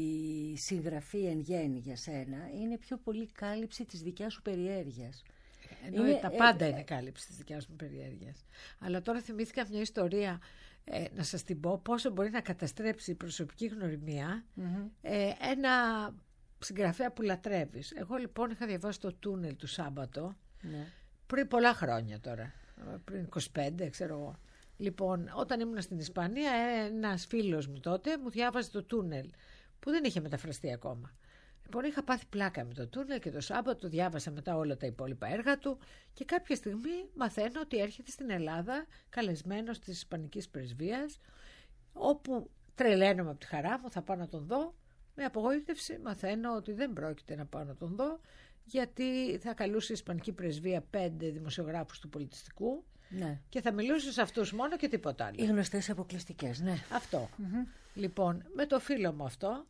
η συγγραφή εν γέννη για σένα είναι πιο πολύ κάλυψη της δικιάς σου περιέργειας. Ενώ Είναι, τα ε, πάντα ε, είναι κάλυψη της δικιάς μου περιέργειας. Αλλά τώρα θυμήθηκα μια ιστορία, ε, να σας την πω, πόσο μπορεί να καταστρέψει η προσωπική γνωριμία Μμμ. ε, ένα συγγραφέα που λατρεύεις. Εγώ λοιπόν είχα διαβάσει το Τούνελ του Σάμπατο Ναι. πριν πολλά χρόνια τώρα, πριν είκοσι πέντε ξέρω εγώ. Λοιπόν, όταν ήμουν στην Ισπανία, ένας φίλος μου τότε μου διάβαζε το Τούνελ που δεν είχε μεταφραστεί ακόμα. Λοιπόν, είχα πάθει πλάκα με το Τούνελ και το Σάββατο διάβασα μετά όλα τα υπόλοιπα έργα του και κάποια στιγμή μαθαίνω ότι έρχεται στην Ελλάδα καλεσμένος της Ισπανικής Πρεσβείας, όπου τρελαίνομαι από τη χαρά μου, θα πάω να τον δω. Με απογοήτευση μαθαίνω ότι δεν πρόκειται να πάω να τον δω, γιατί θα καλούσε η Ισπανική Πρεσβεία πέντε δημοσιογράφους του πολιτιστικού Ναι. και θα μιλούσε σε αυτούς μόνο και τίποτα άλλο. Οι γνωστές αποκλειστικές, ναι. Αυτό. Λοιπόν, με το φίλο μου αυτό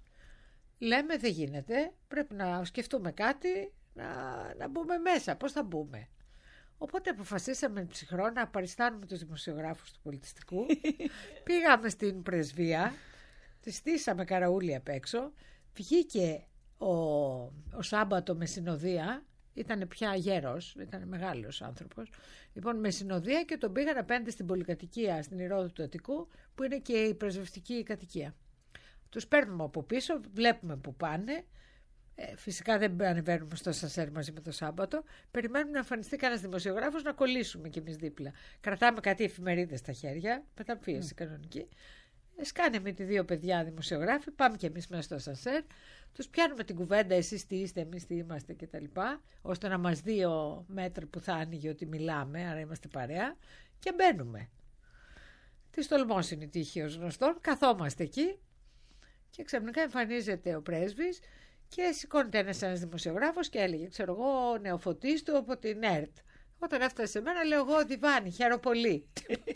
λέμε δεν γίνεται, πρέπει να σκεφτούμε κάτι, να, να μπούμε μέσα. Πώς θα μπούμε? Οπότε αποφασίσαμε ψυχρό να παριστάνουμε τους δημοσιογράφους του πολιτιστικού. Πήγαμε στην πρεσβεία, τη στήσαμε καραούλι απ' έξω, βγήκε ο, ο Σάμπατο με συνοδεία Ήταν πια γέρος, ήταν μεγάλος άνθρωπος. Λοιπόν, με συνοδεία και τον πήγαν απέναντι στην πολυκατοικία, στην Ηρώδο του Αττικού, που είναι και η πρεσβευτική κατοικία. Τους παίρνουμε από πίσω, βλέπουμε που πάνε. Ε, φυσικά δεν ανεβαίνουμε στο ασανσέρ μαζί με το Σάββατο. Περιμένουμε να εμφανιστεί κανένας δημοσιογράφος να κολλήσουμε κι εμείς δίπλα. Κρατάμε κάτι εφημερίδες στα χέρια, μεταμφίεση mm. κανονική. Ε, σκάνε με τη δύο παιδιά δημοσιογράφοι, πάμε κι εμείς μέσα στο ασανσέρ. Τους πιάνουμε την κουβέντα, εσείς τι είστε, εμείς τι είμαστε κτλ. Ώστε να μας δει ο μέτρ που θα άνοιγε ότι μιλάμε, άρα είμαστε παρέα, και μπαίνουμε. Τι στολμός είναι η τύχη ως γνωστόν, καθόμαστε εκεί και ξαφνικά εμφανίζεται ο πρέσβης. Και σηκώνεται ένας ένας δημοσιογράφος και έλεγε, ξέρω εγώ, νεοφωτής του από την ΕΡΤ. Όταν έφτασε σε μένα, λέω εγώ, Διβάνη, χαίρομαι πολύ.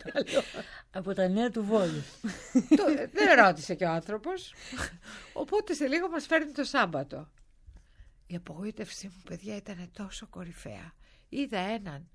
Από τα νέα του Βόλου. Δεν ρώτησε και ο άνθρωπος. Οπότε σε λίγο μας φέρνει το Σάββατο. Η απογοήτευσή μου, παιδιά, ήταν τόσο κορυφαία. Είδα έναν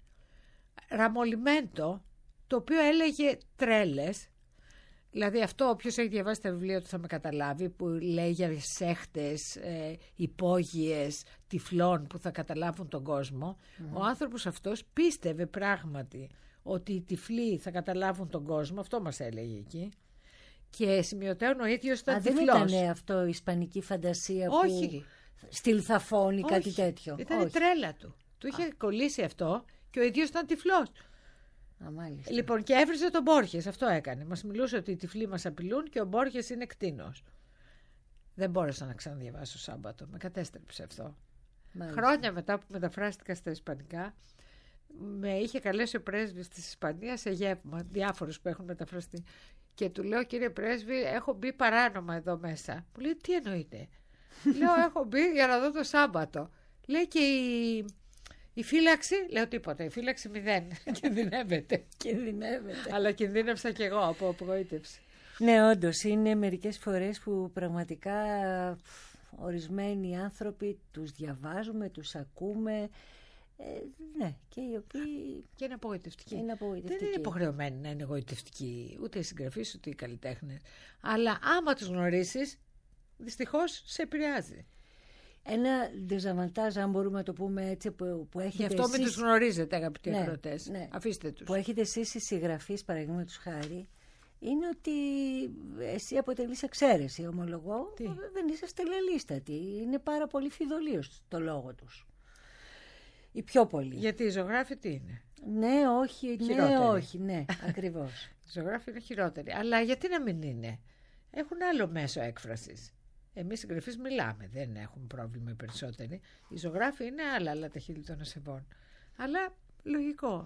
ραμολιμέντο, το οποίο έλεγε τρέλες. Δηλαδή αυτό όποιος έχει διαβάσει τα βιβλία του θα με καταλάβει, που λέει για σέχτες, ε, υπόγειες, τυφλών που θα καταλάβουν τον κόσμο. Mm. Ο άνθρωπος αυτός πίστευε πράγματι ότι οι τυφλοί θα καταλάβουν τον κόσμο, αυτό μας έλεγε εκεί. Και σημειωτέων ο ίδιος ήταν Α, τυφλός. Δεν ήταν αυτό η ισπανική φαντασία? Όχι. Που στυλθαφώνει ή κάτι τέτοιο? Ήταν Όχι. τρέλα του. Του είχε Α. κολλήσει αυτό και ο ίδιος ήταν τυφλός. Α, μάλιστα. Λοιπόν, και έβριζε τον Μπόρχες, αυτό έκανε. Μας μιλούσε ότι οι τυφλοί μας απειλούν και ο Μπόρχες είναι κτήνος. Δεν μπόρεσα να ξαναδιαβάσω Σάββατο, με κατέστρεψε αυτό. Μάλιστα. Χρόνια μετά που μεταφράστηκα στα ισπανικά, με είχε καλέσει ο πρέσβης της Ισπανίας σε γεύμα, διάφορους που έχουν μεταφραστεί. Και του λέω, κύριε πρέσβη, έχω μπει παράνομα εδώ μέσα. Μου λέει, τι εννοείται? Λέω, έχω μπει για να δω το Σάββατο. Λέει, και η... Η φύλαξη, λέω τίποτα, η φύλαξη μηδέν. Κινδυνεύεται. Κινδυνεύεται. Αλλά κινδύνευσα κι εγώ από απογοήτευση. Ναι, όντως, είναι μερικές φορές που πραγματικά ορισμένοι άνθρωποι τους διαβάζουμε, τους ακούμε. Ε, ναι, και οι οποίοι. Και είναι απογοητευτικοί. Είναι απογοητευτικοί. Δεν είναι υποχρεωμένοι να είναι εγωιτευτικοί, ούτε οι συγγραφείς, ούτε οι καλλιτέχνες. Αλλά άμα τους γνωρίσεις, δυστυχώς σε επηρεάζει. Ένα δεζαβαντάζ, αν μπορούμε να το πούμε έτσι, που, που έχετε. Γι' αυτό εσείς... μην τους γνωρίζετε, αγαπητοί ναι, ακροατές. Ναι. Αφήστε τους. Που έχετε εσείς οι συγγραφείς, παραδείγματος χάρη, είναι ότι εσύ αποτελείς εξαίρεση, ομολογώ. Τι? Δεν είσαι στελελίστατη. Είναι πάρα πολύ φιδωλίος το λόγο τους. Οι πιο πολλοί. Γιατί οι ζωγράφοι τι είναι? Ναι, όχι, χειρότεροι. ναι, όχι, ναι, ακριβώς. Οι ζωγράφοι είναι χειρότεροι. Αλλά γιατί να μην είναι? Έχουν άλλο μέσο έκφρασης. Εμείς οι συγγραφείς μιλάμε, δεν έχουμε πρόβλημα οι περισσότεροι. Οι ζωγράφοι είναι άλλα, άλλα τα χείλη των ασεβών. Αλλά λογικό.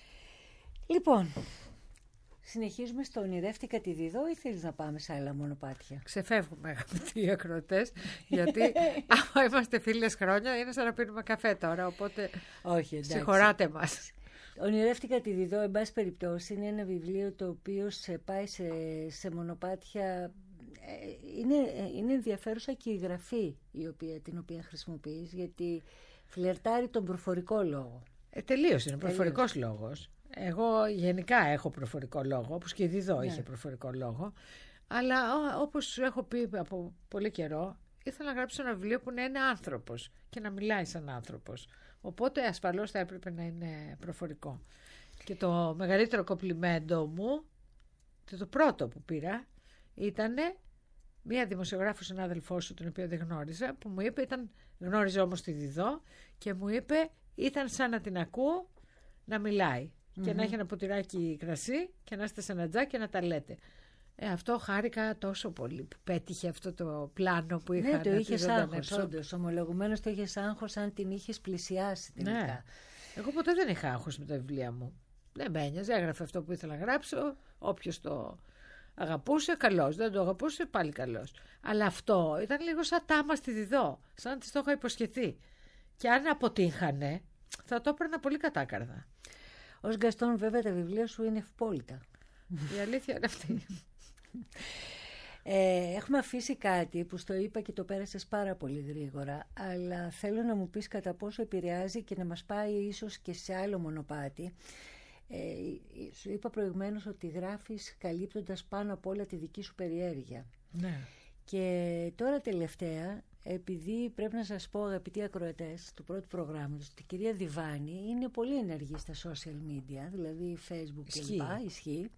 Λοιπόν, συνεχίζουμε στο ονειρεύτηκα τη Διδό ή θέλεις να πάμε σε άλλα μονοπάτια? Ξεφεύγουμε, αγαπητοί ακροατές, γιατί άμα είμαστε φίλες χρόνια είναι σαν να πίνουμε καφέ τώρα, οπότε όχι, εντάξει. Συγχωράτε μας. Ονειρεύτηκα τη Διδό, εν πάση περιπτώσει, είναι ένα βιβλίο το οποίο σε πάει σε, σε μονοπάτια. Είναι, είναι ενδιαφέρουσα και η γραφή η οποία, την οποία χρησιμοποιείς, γιατί φλερτάρει τον προφορικό λόγο. Ε, τελείως είναι προφορικός λόγος. Εγώ γενικά έχω προφορικό λόγο, όπως και η Διδό ναι. είχε προφορικό λόγο. Αλλά όπως έχω πει από πολύ καιρό, ήθελα να γράψω ένα βιβλίο που να είναι άνθρωπος και να μιλάει σαν άνθρωπος. Οπότε ασφαλώς θα έπρεπε να είναι προφορικό. Και το μεγαλύτερο κομπλιμέντο μου, το πρώτο που πήρα, ήτανε μία δημοσιογράφος συνάδελφός σου, τον οποίο δεν γνώριζα, που μου είπε, ήταν, γνώριζε όμως τη Διδό, και μου είπε, ήταν σαν να την ακούω να μιλάει mm-hmm. και να έχει ένα ποτηράκι κρασί και να είστε σε ένα τζάκι και να τα λέτε. Ε, αυτό χάρηκα τόσο πολύ που πέτυχε αυτό το πλάνο που είχα. Ναι, το είχες άγχος, όντως. Ομολογουμένως το είχες άγχος αν την είχες πλησιάσει τελικά. Ναι. Εγώ ποτέ δεν είχα άγχος με τα βιβλία μου. Δεν με ένοιαζε, έγραφε αυτό που ήθελα να γράψω, όποιος το αγαπούσε, καλός. Δεν το αγαπούσε, πάλι καλός. Αλλά αυτό ήταν λίγο σαν τάμα στη Διδό, σαν να της το είχα υποσχεθεί. Και αν αποτύχανε, θα το έπαιρνα πολύ κατάκαρδα. Ως Γκαστόν, βέβαια, τα βιβλία σου είναι ευπόλυτα. Η αλήθεια είναι αυτή. Ε, έχουμε αφήσει κάτι που στο είπα και το πέρασες πάρα πολύ γρήγορα, αλλά θέλω να μου πεις κατά πόσο επηρεάζει και να μας πάει ίσως και σε άλλο μονοπάτι. Ε, σου είπα προηγουμένως ότι γράφεις καλύπτοντας πάνω απ' όλα τη δική σου περιέργεια. Ναι. Και τώρα τελευταία επειδή πρέπει να σας πω, αγαπητοί ακροατές του πρώτου προγράμματος, ότι η κυρία Διβάνη είναι πολύ ενεργή στα social media, δηλαδή Facebook κλπ. Ισχύει.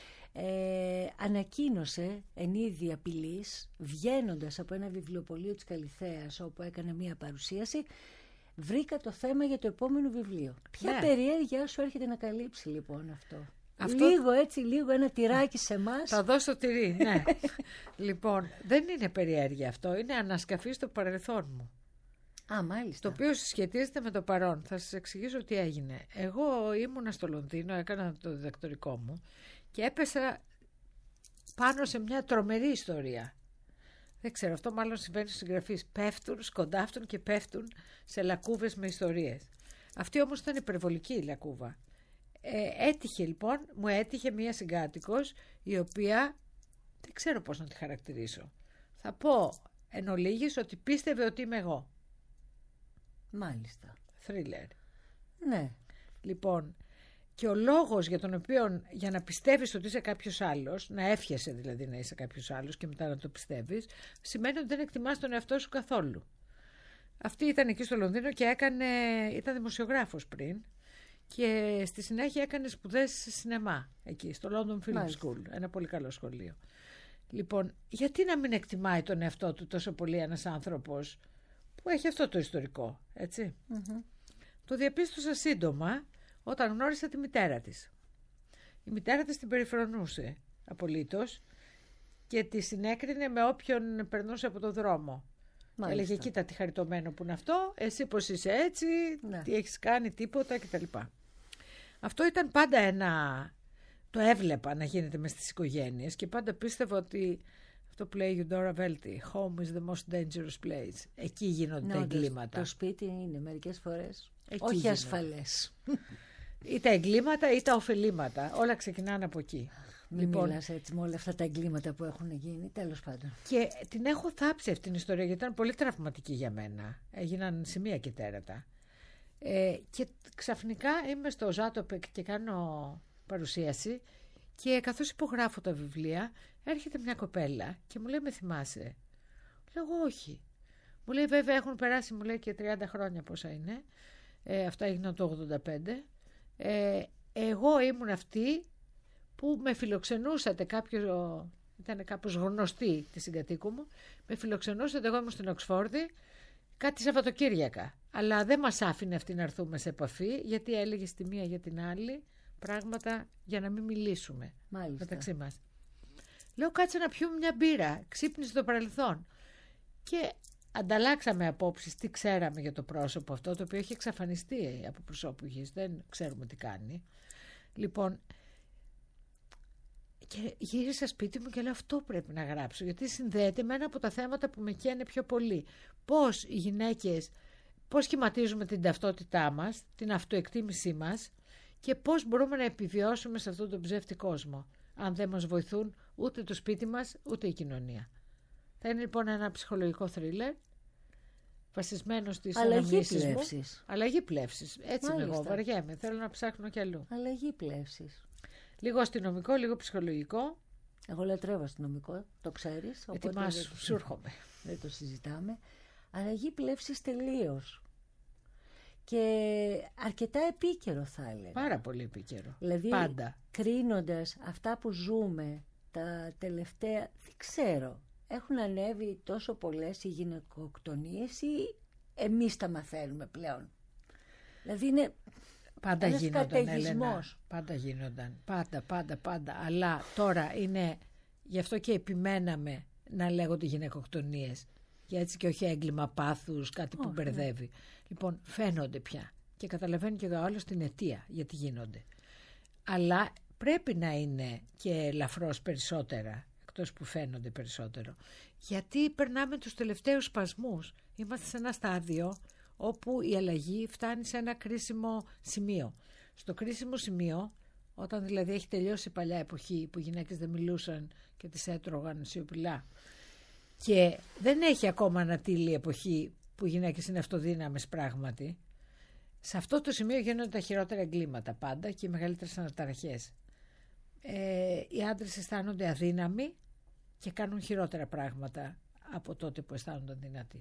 Ε, ανακοίνωσε εν είδη απειλής, βγαίνοντας από ένα βιβλιοπωλείο της Καλιθέας όπου έκανε μία παρουσίαση, βρήκα το θέμα για το επόμενο βιβλίο. Ποια Ναι. περιέργεια σου έρχεται να καλύψει λοιπόν αυτό? Αυτό- Λίγο έτσι, λίγο ένα τυράκι σε εμάς. Θα δώσω τυρί, ναι. Λοιπόν, δεν είναι περιέργεια αυτό, είναι ανασκαφή στο παρελθόν μου. Α, μάλιστα. Το οποίο συσχετίζεται με το παρόν. Θα σας εξηγήσω τι έγινε. Εγώ ήμουνα στο Λονδίνο, έκανα το διδακτορικό μου και έπεσα πάνω σε μια τρομερή ιστορία. Δεν ξέρω, αυτό μάλλον συμβαίνει στους συγγραφείς. Πέφτουν, σκοντάφτουν και πέφτουν σε λακκούβες με ιστορίες. Αυτή όμως ήταν υπερβολική η λακκούβα. Ε, έτυχε λοιπόν, μου έτυχε μια συγκάτοικος η οποία, δεν ξέρω πώς να τη χαρακτηρίσω. Θα πω εν ολίγης ότι πίστευε ότι είμαι εγώ. Μάλιστα. Θρίλερ. Ναι. Λοιπόν, και ο λόγος για τον οποίο, για να πιστεύεις ότι είσαι κάποιος άλλος, να εύχεσαι δηλαδή να είσαι κάποιος άλλος και μετά να το πιστεύεις, σημαίνει ότι δεν εκτιμάς τον εαυτό σου καθόλου. Αυτή ήταν εκεί στο Λονδίνο και έκανε, ήταν δημοσιογράφος πριν και στη συνέχεια έκανε σπουδές σινεμά εκεί, στο London Film Μάλιστα. School, ένα πολύ καλό σχολείο. Λοιπόν, γιατί να μην εκτιμάει τον εαυτό του τόσο πολύ ένας άνθρωπος που έχει αυτό το ιστορικό, έτσι. Μμμ. Το διαπίστωσα σύντομα όταν γνώρισα τη μητέρα της. Η μητέρα της την περιφρονούσε απολύτως και τη συνέκρινε με όποιον περνούσε από το δρόμο. Μάλιστα. Έλεγε, κοίτα τι χαριτωμένο που είναι αυτό, εσύ πως είσαι έτσι, Ναι. τι έχεις κάνει, τίποτα κτλ. Αυτό ήταν πάντα ένα... Το έβλεπα να γίνεται μες στις οικογένειες και πάντα πίστευα ότι αυτό που λέει η Eudora Welty, home is the most dangerous place. Εκεί γίνονται Ναι, τα όντως, εγκλήματα. το σπίτι είναι μερικές φορές Εκεί όχι γίνεται. ασφαλές. Ή τα εγκλήματα ή τα ωφελήματα. Όλα ξεκινάνε από εκεί. Μην Λοιπόν, μιλάς έτσι με όλα αυτά τα εγκλήματα που έχουν γίνει, τέλος πάντων. και την έχω θάψει αυτή την ιστορία γιατί ήταν πολύ τραυματική για μένα. Έγιναν σημεία και τέρατα. Ε, και ξαφνικά είμαι στο Ζάτοπεκ και κάνω παρουσίαση και καθώς υπογράφω τα βιβλία έρχεται μια κοπέλα και μου λέει, με θυμάσαι? Λέω, όχι. Μου λέει, βέβαια έχουν περάσει, μου λέει, και τριάντα χρόνια πόσα είναι. Ε, αυτά έγιναν το ογδόντα πέντε. Ε, εγώ ήμουν αυτή που με φιλοξενούσατε, κάποιο, ήταν κάπως γνωστή τη συγκατοίκου μου, με φιλοξενούσατε, εγώ ήμουν στην Οξφόρδη, κάτι Σαββατοκύριακα. Αλλά δεν μας άφηνε αυτή να έρθουμε σε επαφή, γιατί έλεγε στη μία για την άλλη πράγματα για να μην μιλήσουμε Μάλιστα. μεταξύ μας. Λέω, κάτσε να πιούμε μια μπύρα, ξύπνησε το παρελθόν. Και ανταλλάξαμε απόψεις τι ξέραμε για το πρόσωπο αυτό, το οποίο έχει εξαφανιστεί από προσώπου γης, δεν ξέρουμε τι κάνει. Λοιπόν, και γύρισα σπίτι μου και λέω, αυτό πρέπει να γράψω, γιατί συνδέεται με ένα από τα θέματα που με καίνε πιο πολύ. Πώς οι γυναίκες, πώς σχηματίζουμε την ταυτότητά μας, την αυτοεκτίμησή μας και πώς μπορούμε να επιβιώσουμε σε αυτόν τον ψεύτη κόσμο, αν δεν μας βοηθούν ούτε το σπίτι μας, ούτε η κοινωνία. Θα είναι λοιπόν ένα ψυχολογικό θρίλερ, βασισμένο στις Αλλαγή αναμνήσεις μου. πλεύσης. Αλλαγή πλεύσης. Έτσι είμαι εγώ, Μάλιστα. βαριέμαι, θέλω να ψάχνω κι αλλού. Αλλαγή πλεύσης. Λίγο αστυνομικό, λίγο ψυχολογικό. Εγώ λατρεύω αστυνομικό, το ξέρεις. οπότε Ετοιμάσου, δεν- σου έρχομαι. Δεν το συζητάμε. Αλλαγή πλεύσης τελείως. Και αρκετά επίκαιρο θα έλεγα. Πάρα πολύ επίκαιρο. Δηλαδή, Πάντα. κρίνοντας αυτά που ζούμε τα τελευταία, δεν ξέρω, έχουν ανέβει τόσο πολλές οι γυναικοκτονίες ή εμείς τα μαθαίνουμε πλέον? Δηλαδή είναι Πάντα ένας γίνονταν, Έλενα. καταιγισμός. Πάντα γίνονταν. Πάντα, πάντα, πάντα. Αλλά τώρα είναι, γι' αυτό και επιμέναμε να λέγονται γυναικοκτονίες. Για έτσι και όχι έγκλημα πάθους, κάτι που Όχι, ναι. μπερδεύει. Λοιπόν, φαίνονται πια. Και καταλαβαίνει και ο άλλος την αιτία γιατί γίνονται. Αλλά πρέπει να είναι και ελαφρώς περισσότερα, εκτός που φαίνονται περισσότερο. Γιατί περνάμε τους τελευταίους σπασμούς. Είμαστε σε ένα στάδιο όπου η αλλαγή φτάνει σε ένα κρίσιμο σημείο. Στο κρίσιμο σημείο, όταν δηλαδή έχει τελειώσει η παλιά εποχή που οι γυναίκες δεν μιλούσαν και τις έτρωγαν σιωπηλά, και δεν έχει ακόμα ανατείλει η εποχή που οι γυναίκες είναι αυτοδύναμες πράγματι, σε αυτό το σημείο γίνονται τα χειρότερα εγκλήματα πάντα και οι μεγαλύτερες αναταραχές. Ε, οι άντρες αισθάνονται αδύναμοι και κάνουν χειρότερα πράγματα από τότε που αισθάνονταν δυνατοί.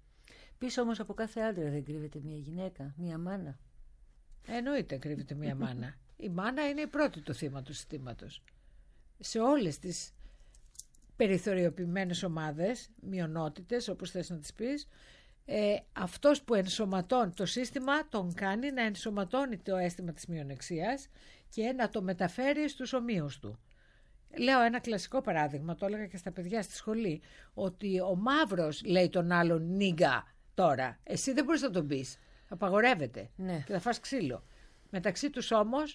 Πίσω όμως από κάθε άντρα δεν κρύβεται μια γυναίκα, μια μάνα. Εννοείται κρύβεται μια μάνα. Η μάνα είναι η πρώτη το θύμα του συστήματος. Σε όλες τις περιθωριοποιημένες ομάδες, μειονότητες όπως θες να τις πεις, ε, αυτός που ενσωματώνει το σύστημα τον κάνει να ενσωματώνει το αίσθημα της μειονεξίας και να το μεταφέρει στους ομοίους του. Λέω ένα κλασικό παράδειγμα, το έλεγα και στα παιδιά στη σχολή, ότι ο μαύρος λέει τον άλλον νίγκα τώρα, εσύ δεν μπορείς να τον πεις, απαγορεύεται, Ναι. και θα φας ξύλο. Μεταξύ τους όμως,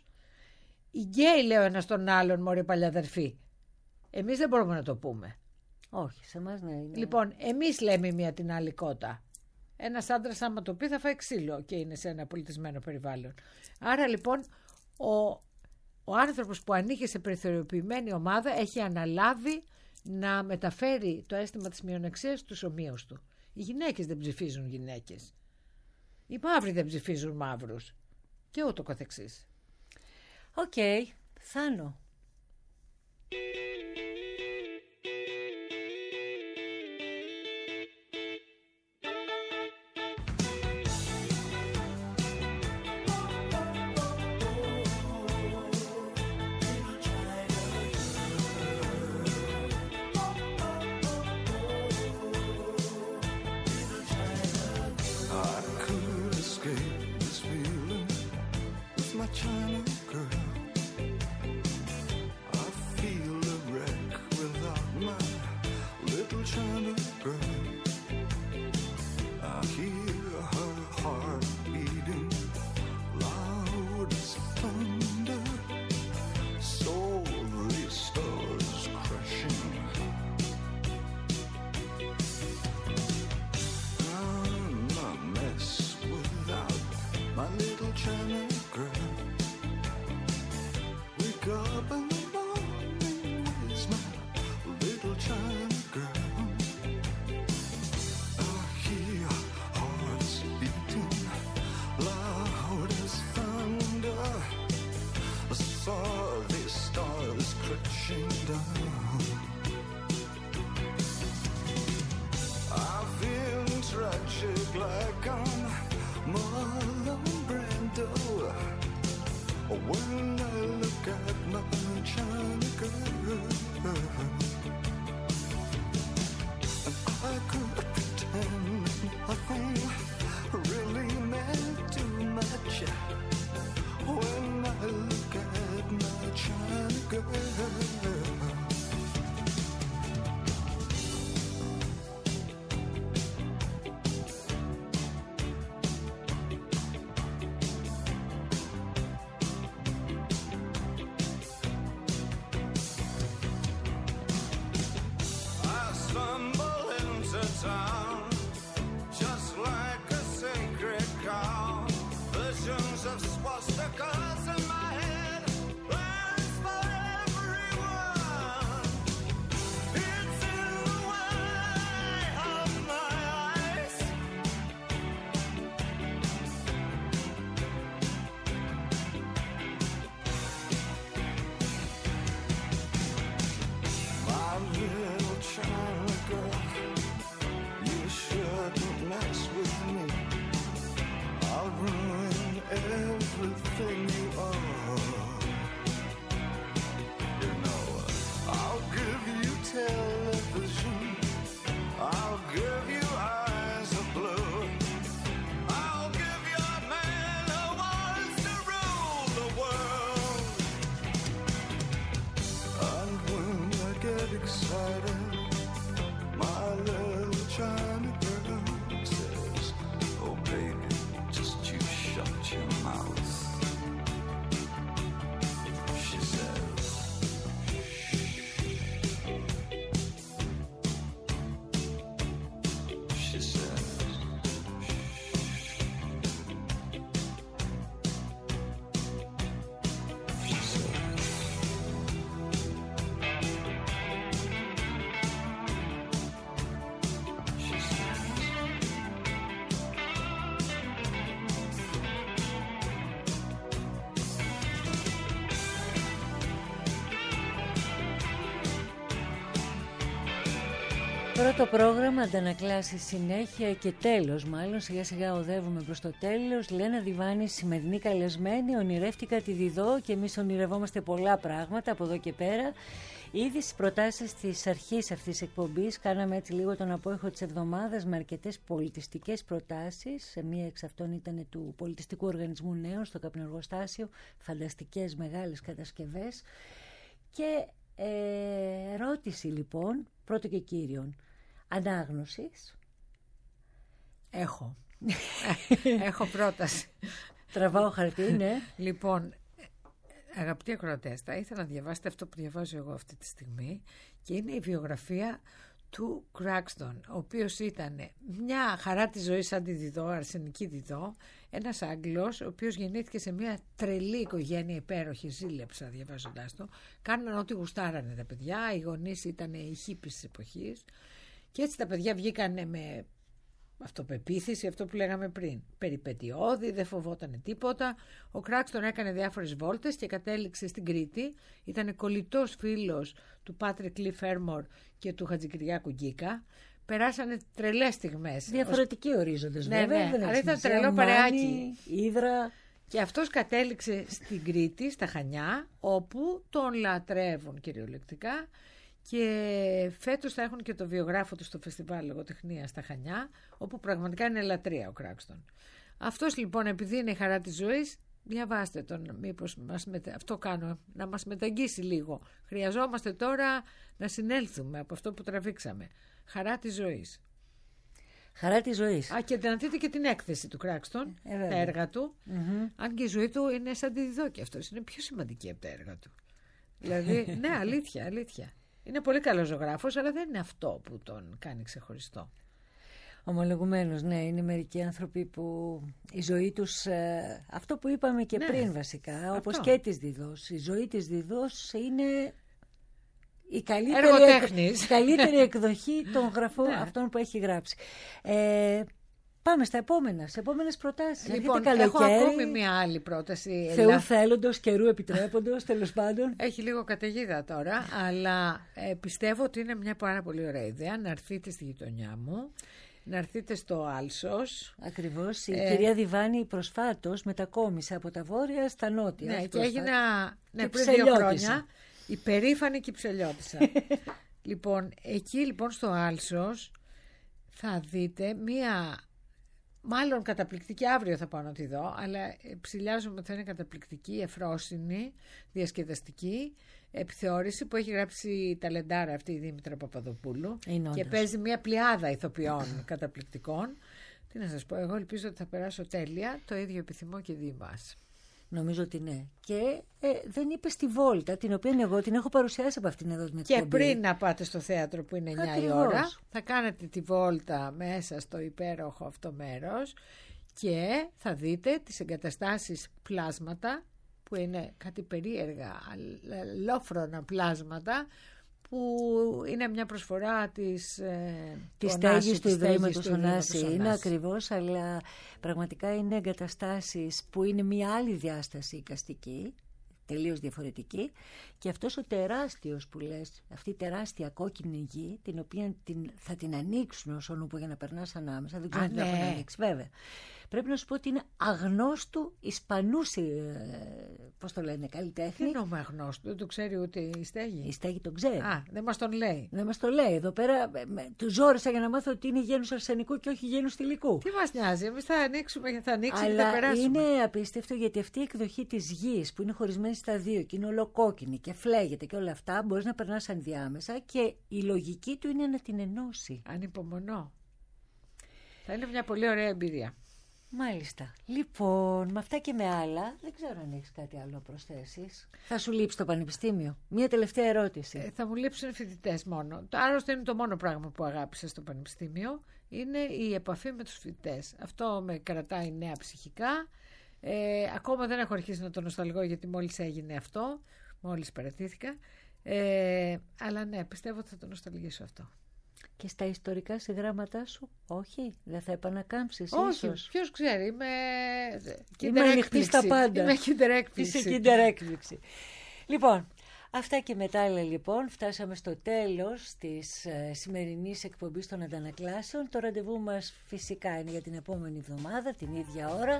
οι γκέι λέει ο ένας τον άλλον μωρή παλιαδερφή. Εμείς δεν μπορούμε να το πούμε. Όχι, σε εμάς ναι είναι. Λοιπόν, εμείς λέμε η μία την άλλη κότα. Ένας άντρας άμα το πει θα φάει ξύλο και είναι σε ένα πολιτισμένο περιβάλλον. Άρα λοιπόν ο, ο άνθρωπος που ανήκει σε περιθωριοποιημένη ομάδα έχει αναλάβει να μεταφέρει το αίσθημα της μειονεξίας στους ομοίους του. Οι γυναίκες δεν ψηφίζουν γυναίκες. Οι μαύροι δεν ψηφίζουν μαύρους. Και ούτω καθεξής. Οκ, okay. Θάνο. You Πρώτο πρόγραμμα, αντανακλάσεις συνέχεια και τέλος. Μάλλον σιγά σιγά οδεύουμε προς το τέλος. Λένα Διβάνη, σημερινή καλεσμένη. Ονειρεύτηκα τη Διδό και εμείς ονειρευόμαστε πολλά πράγματα από εδώ και πέρα. Ήδη στις προτάσεις της αρχής αυτής της εκπομπής κάναμε έτσι λίγο τον απόϊχο της εβδομάδας με αρκετές πολιτιστικές προτάσεις. Σε μία εξ αυτών ήταν του Πολιτιστικού Οργανισμού Νέων στο Καπνεργοστάσιο. Φανταστικές μεγάλες κατασκευές. Και ε, ερώτηση λοιπόν, πρώτο και κύριον, ανάγνωσης. Έχω. Έχω πρόταση. Τραβάω χαρτί, ναι. Λοιπόν, αγαπητοί ακροατές, θα ήθελα να διαβάσετε αυτό που διαβάζω εγώ αυτή τη στιγμή και είναι η βιογραφία του Craxton, ο οποίος ήταν μια χαρά της ζωής σαν τη Διδό, αρσενική Διδό, ένας Άγγλος, ο οποίος γεννήθηκε σε μια τρελή οικογένεια υπέροχη, ζήλεψα διαβάζοντάς το, κάναν ό,τι γουστάρανε τα παιδιά, οι γονείς ήταν οι χίπης της εποχής και έτσι τα παιδιά βγήκανε με αυτοπεποίθηση, αυτό που λέγαμε πριν, περιπετειώδη, δεν φοβόταν τίποτα. Ο Craxton έκανε διάφορες βόλτες και κατέληξε στην Κρήτη. Ήταν κολλητός φίλος του Πάτρικ Λι Φέρμορ και του Χατζικυριάκου Γκίκα. Περάσανε τρελές στιγμές. Διαφορετικοί ως... ορίζοντες, ναι, βέβαια. Ναι, αλλά ήταν τρελό παρεάκι. Ήδρα. Και αυτός κατέληξε στην Κρήτη, στα Χανιά, όπου τον λατρεύουν κυριολεκτικά. Και φέτος θα έχουν και το βιογράφο του στο φεστιβάλ λογοτεχνία στα Χανιά, όπου πραγματικά είναι λατρεία ο Craxton. Αυτός λοιπόν, επειδή είναι η χαρά της ζωής, διαβάστε τον, μήπως μας μετα... αυτό κάνω, να μας μεταγγίσει λίγο. Χρειαζόμαστε τώρα να συνέλθουμε από αυτό που τραβήξαμε. Χαρά της ζωής. Χαρά της ζωής. Α, και να δείτε και την έκθεση του Craxton, ε, τα έργα του. Mm-hmm. Αν και η ζωή του είναι σαν τη Διδό και αυτός, είναι πιο σημαντική από τα έργα του. Δηλαδή, ναι, αλήθεια, αλήθεια. Είναι πολύ καλός ζωγράφος, αλλά δεν είναι αυτό που τον κάνει ξεχωριστό. Ομολογουμένως, ναι, είναι μερικοί άνθρωποι που η ζωή τους, ε, αυτό που είπαμε και ναι, πριν βασικά, όπως και της Διδός, η ζωή της Διδός είναι η καλύτερη, εκ, καλύτερη εκδοχή των γραφών ναι, αυτών που έχει γράψει. Ε, Πάμε στα επόμενα, σε επόμενες προτάσεις. Λοιπόν, έχω ακόμη μια άλλη πρόταση. Θεού Ελά... θέλοντος, καιρού επιτρέποντος, τέλος πάντων. Έχει λίγο καταιγίδα τώρα, αλλά ε, πιστεύω ότι είναι μια πάρα πολύ ωραία ιδέα να έρθετε στη γειτονιά μου, να έρθετε στο Άλσος. Ακριβώς. Η ε... κυρία Διβάνη προσφάτως μετακόμισε από τα βόρεια στα νότια. Ναι, και έγινα ναι, πριν δύο χρόνια υπερήφανη Κυψελιώτισσα. Λοιπόν, εκεί λοιπόν στο Άλσος θα δείτε μια... Μάλλον καταπληκτική, αύριο θα πάω να τη δω, αλλά ψηλιάζομαι ότι θα είναι καταπληκτική, εφρόσινη, διασκεδαστική επιθεώρηση που έχει γράψει η ταλεντάρα αυτή η Δήμητρα Παπαδοπούλου είναι και όντως. Παίζει μια πλειάδα ηθοποιών καταπληκτικών. Τι να σας πω, εγώ ελπίζω ότι θα περάσω τέλεια, το ίδιο επιθυμώ και δι' μας. Νομίζω ότι ναι. Και ε, δεν είπε τη βόλτα, την οποία εγώ την έχω παρουσιάσει από αυτήν εδώ την εκπομπή. Και πριν να πάτε στο θέατρο που είναι εννιά η ώρα, θα κάνετε τη βόλτα μέσα στο υπέροχο αυτό μέρος και θα δείτε τις εγκαταστάσεις πλάσματα, που είναι κάτι περίεργα, αλλόφρονα πλάσματα, που είναι μια προσφορά της, ε, της στέγης του Ιδρύματος Ωνάση. Είναι ακριβώς, αλλά πραγματικά είναι εγκαταστάσεις που είναι μια άλλη διάσταση εικαστική, τελείως διαφορετική, και αυτός ο τεράστιος που λες, αυτή η τεράστια κόκκινη γη, την οποία την, θα την ανοίξουν ως ονούπο για να περνάς ανάμεσα, δεν ξέρω αν την έχουν ανοίξει, βέβαια. Πρέπει να σου πω ότι είναι αγνώστου Ισπανού, πώς το λένε, καλλιτέχνη. Τι εννοούμε αγνώστου, δεν το ξέρει ούτε η Στέγη. Η Στέγη τον ξέρει. Α, δεν μας τον λέει. Δεν μας το λέει. Εδώ πέρα του ζόρισα για να μάθω ότι είναι γένους αρσενικού και όχι γένους θηλυκού. Τι μας νοιάζει, εμείς θα ανοίξουμε, θα ανοίξουμε Αλλά και θα περάσουμε. Είναι απίστευτο, γιατί αυτή η εκδοχή της γης που είναι χωρισμένη στα δύο και είναι ολοκόκκινη και φλέγεται και όλα αυτά, μπορείς να περνάς ενδιάμεσα και η λογική του είναι να την ενώσει. Ανυπομονώ. Θα είναι μια πολύ ωραία εμπειρία. Μάλιστα. Λοιπόν, με αυτά και με άλλα, δεν ξέρω αν έχεις κάτι άλλο να προσθέσεις. Θα σου λείψει το πανεπιστήμιο? Μία τελευταία ερώτηση. Ε, θα μου λείψουν φοιτητές μόνο. Το άλλωστε είναι το μόνο πράγμα που αγάπησα στο πανεπιστήμιο. Είναι η επαφή με τους φοιτητές. Αυτό με κρατάει νέα ψυχικά. Ε, ακόμα δεν έχω αρχίσει να το νοσταλγώ, γιατί μόλις έγινε αυτό. Μόλις παρατήθηκα. Ε, αλλά ναι, πιστεύω ότι θα το νοσταλγήσω αυτό. Και στα ιστορικά συγγράμματά σου, όχι, δεν θα επανακάμψεις? Όχι, ίσως. Ποιος ξέρει, είμαι είμαι ανοιχτή στα πάντα. Είμαι kinder έκπληξη. Είσαι kinder έκπληξη. Λοιπόν, Αυτά και μετά άλλα λοιπόν, φτάσαμε στο τέλος της ε, σημερινής εκπομπής των Αντανακλάσεων. Το ραντεβού μας φυσικά είναι για την επόμενη εβδομάδα, την ίδια ώρα.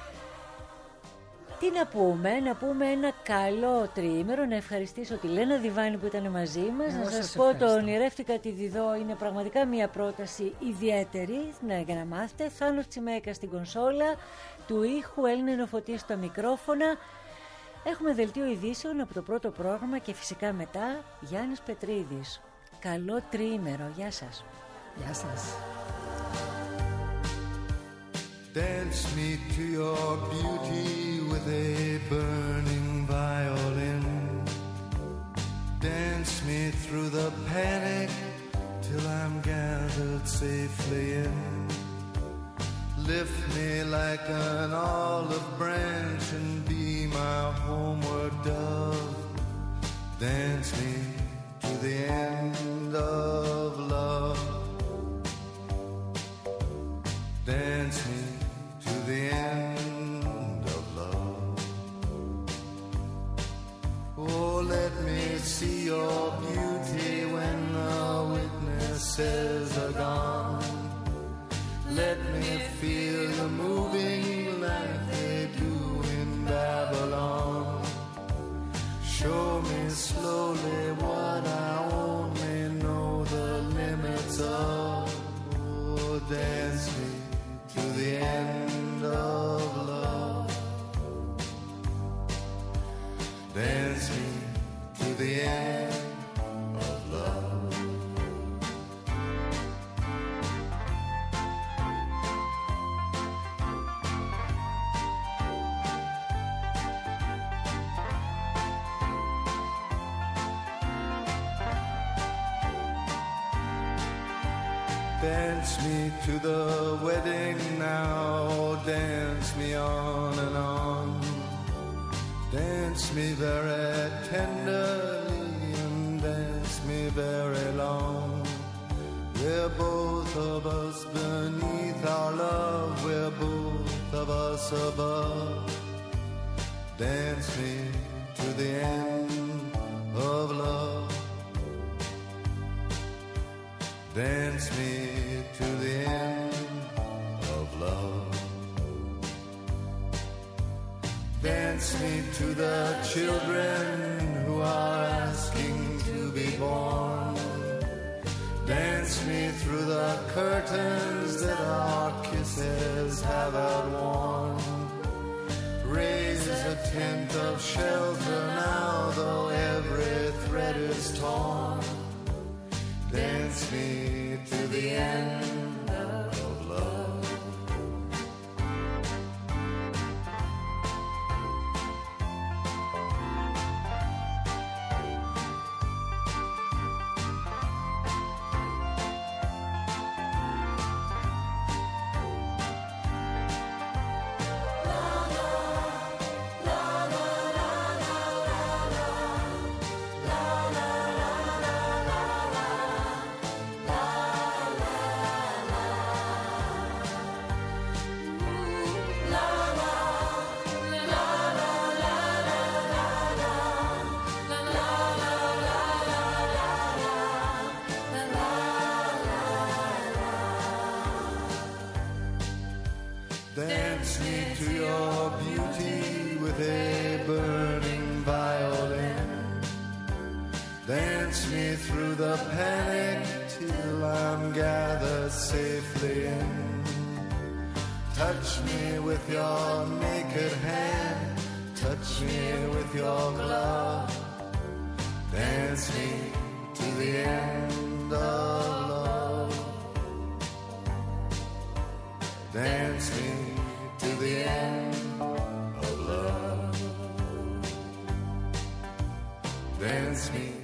Τι να πούμε, να πούμε ένα καλό τριήμερο, να ευχαριστήσω τη Λένα Διβάνη που ήταν μαζί μας, Εγώ να σας σας πω ευχαριστώ. το ονειρεύτηκα τη Διδό είναι πραγματικά μια πρόταση ιδιαίτερη, ναι, για να μάθετε. Θάνος Τσιμέκα στην κονσόλα, του ήχου Έλληνα Νοφωτή στα μικρόφωνα. Έχουμε δελτίο ειδήσεων από το πρώτο πρόγραμμα και φυσικά μετά Γιάννης Πετρίδης. Καλό τριήμερο, γεια σας. Γεια σας. Dance me to your beauty with a burning violin. Dance me through the panic till I'm gathered safely in. Lift me like an olive branch and be my homeward dove. Dance me to the end of love. Dance me to the end of love. Oh, let me see your beauty when the witnesses are gone. Let me feel you moving like they do in Babylon. Show me slowly what I only know the limits of. Oh, dance me to the end of love. Dance me to the end of love. Dance me to the wedding now, dance me on and on. Dance me very tenderly and dance me very long. We're both of us beneath our love, we're both of us above. Dance me to the end of love. Dance me to the end of love. Dance me to the children who are asking to be born. Dance me through the curtains that our kisses have outworn. Raise a tent of shelter now, though every thread is torn. Dance me to the end of love. Dance me to your beauty with a burning violin. Dance me through the panic till I'm gathered safely in. Touch me with your naked hand, touch me with your glove. Dance me to the end of love. Dance me to the end of love. Dance me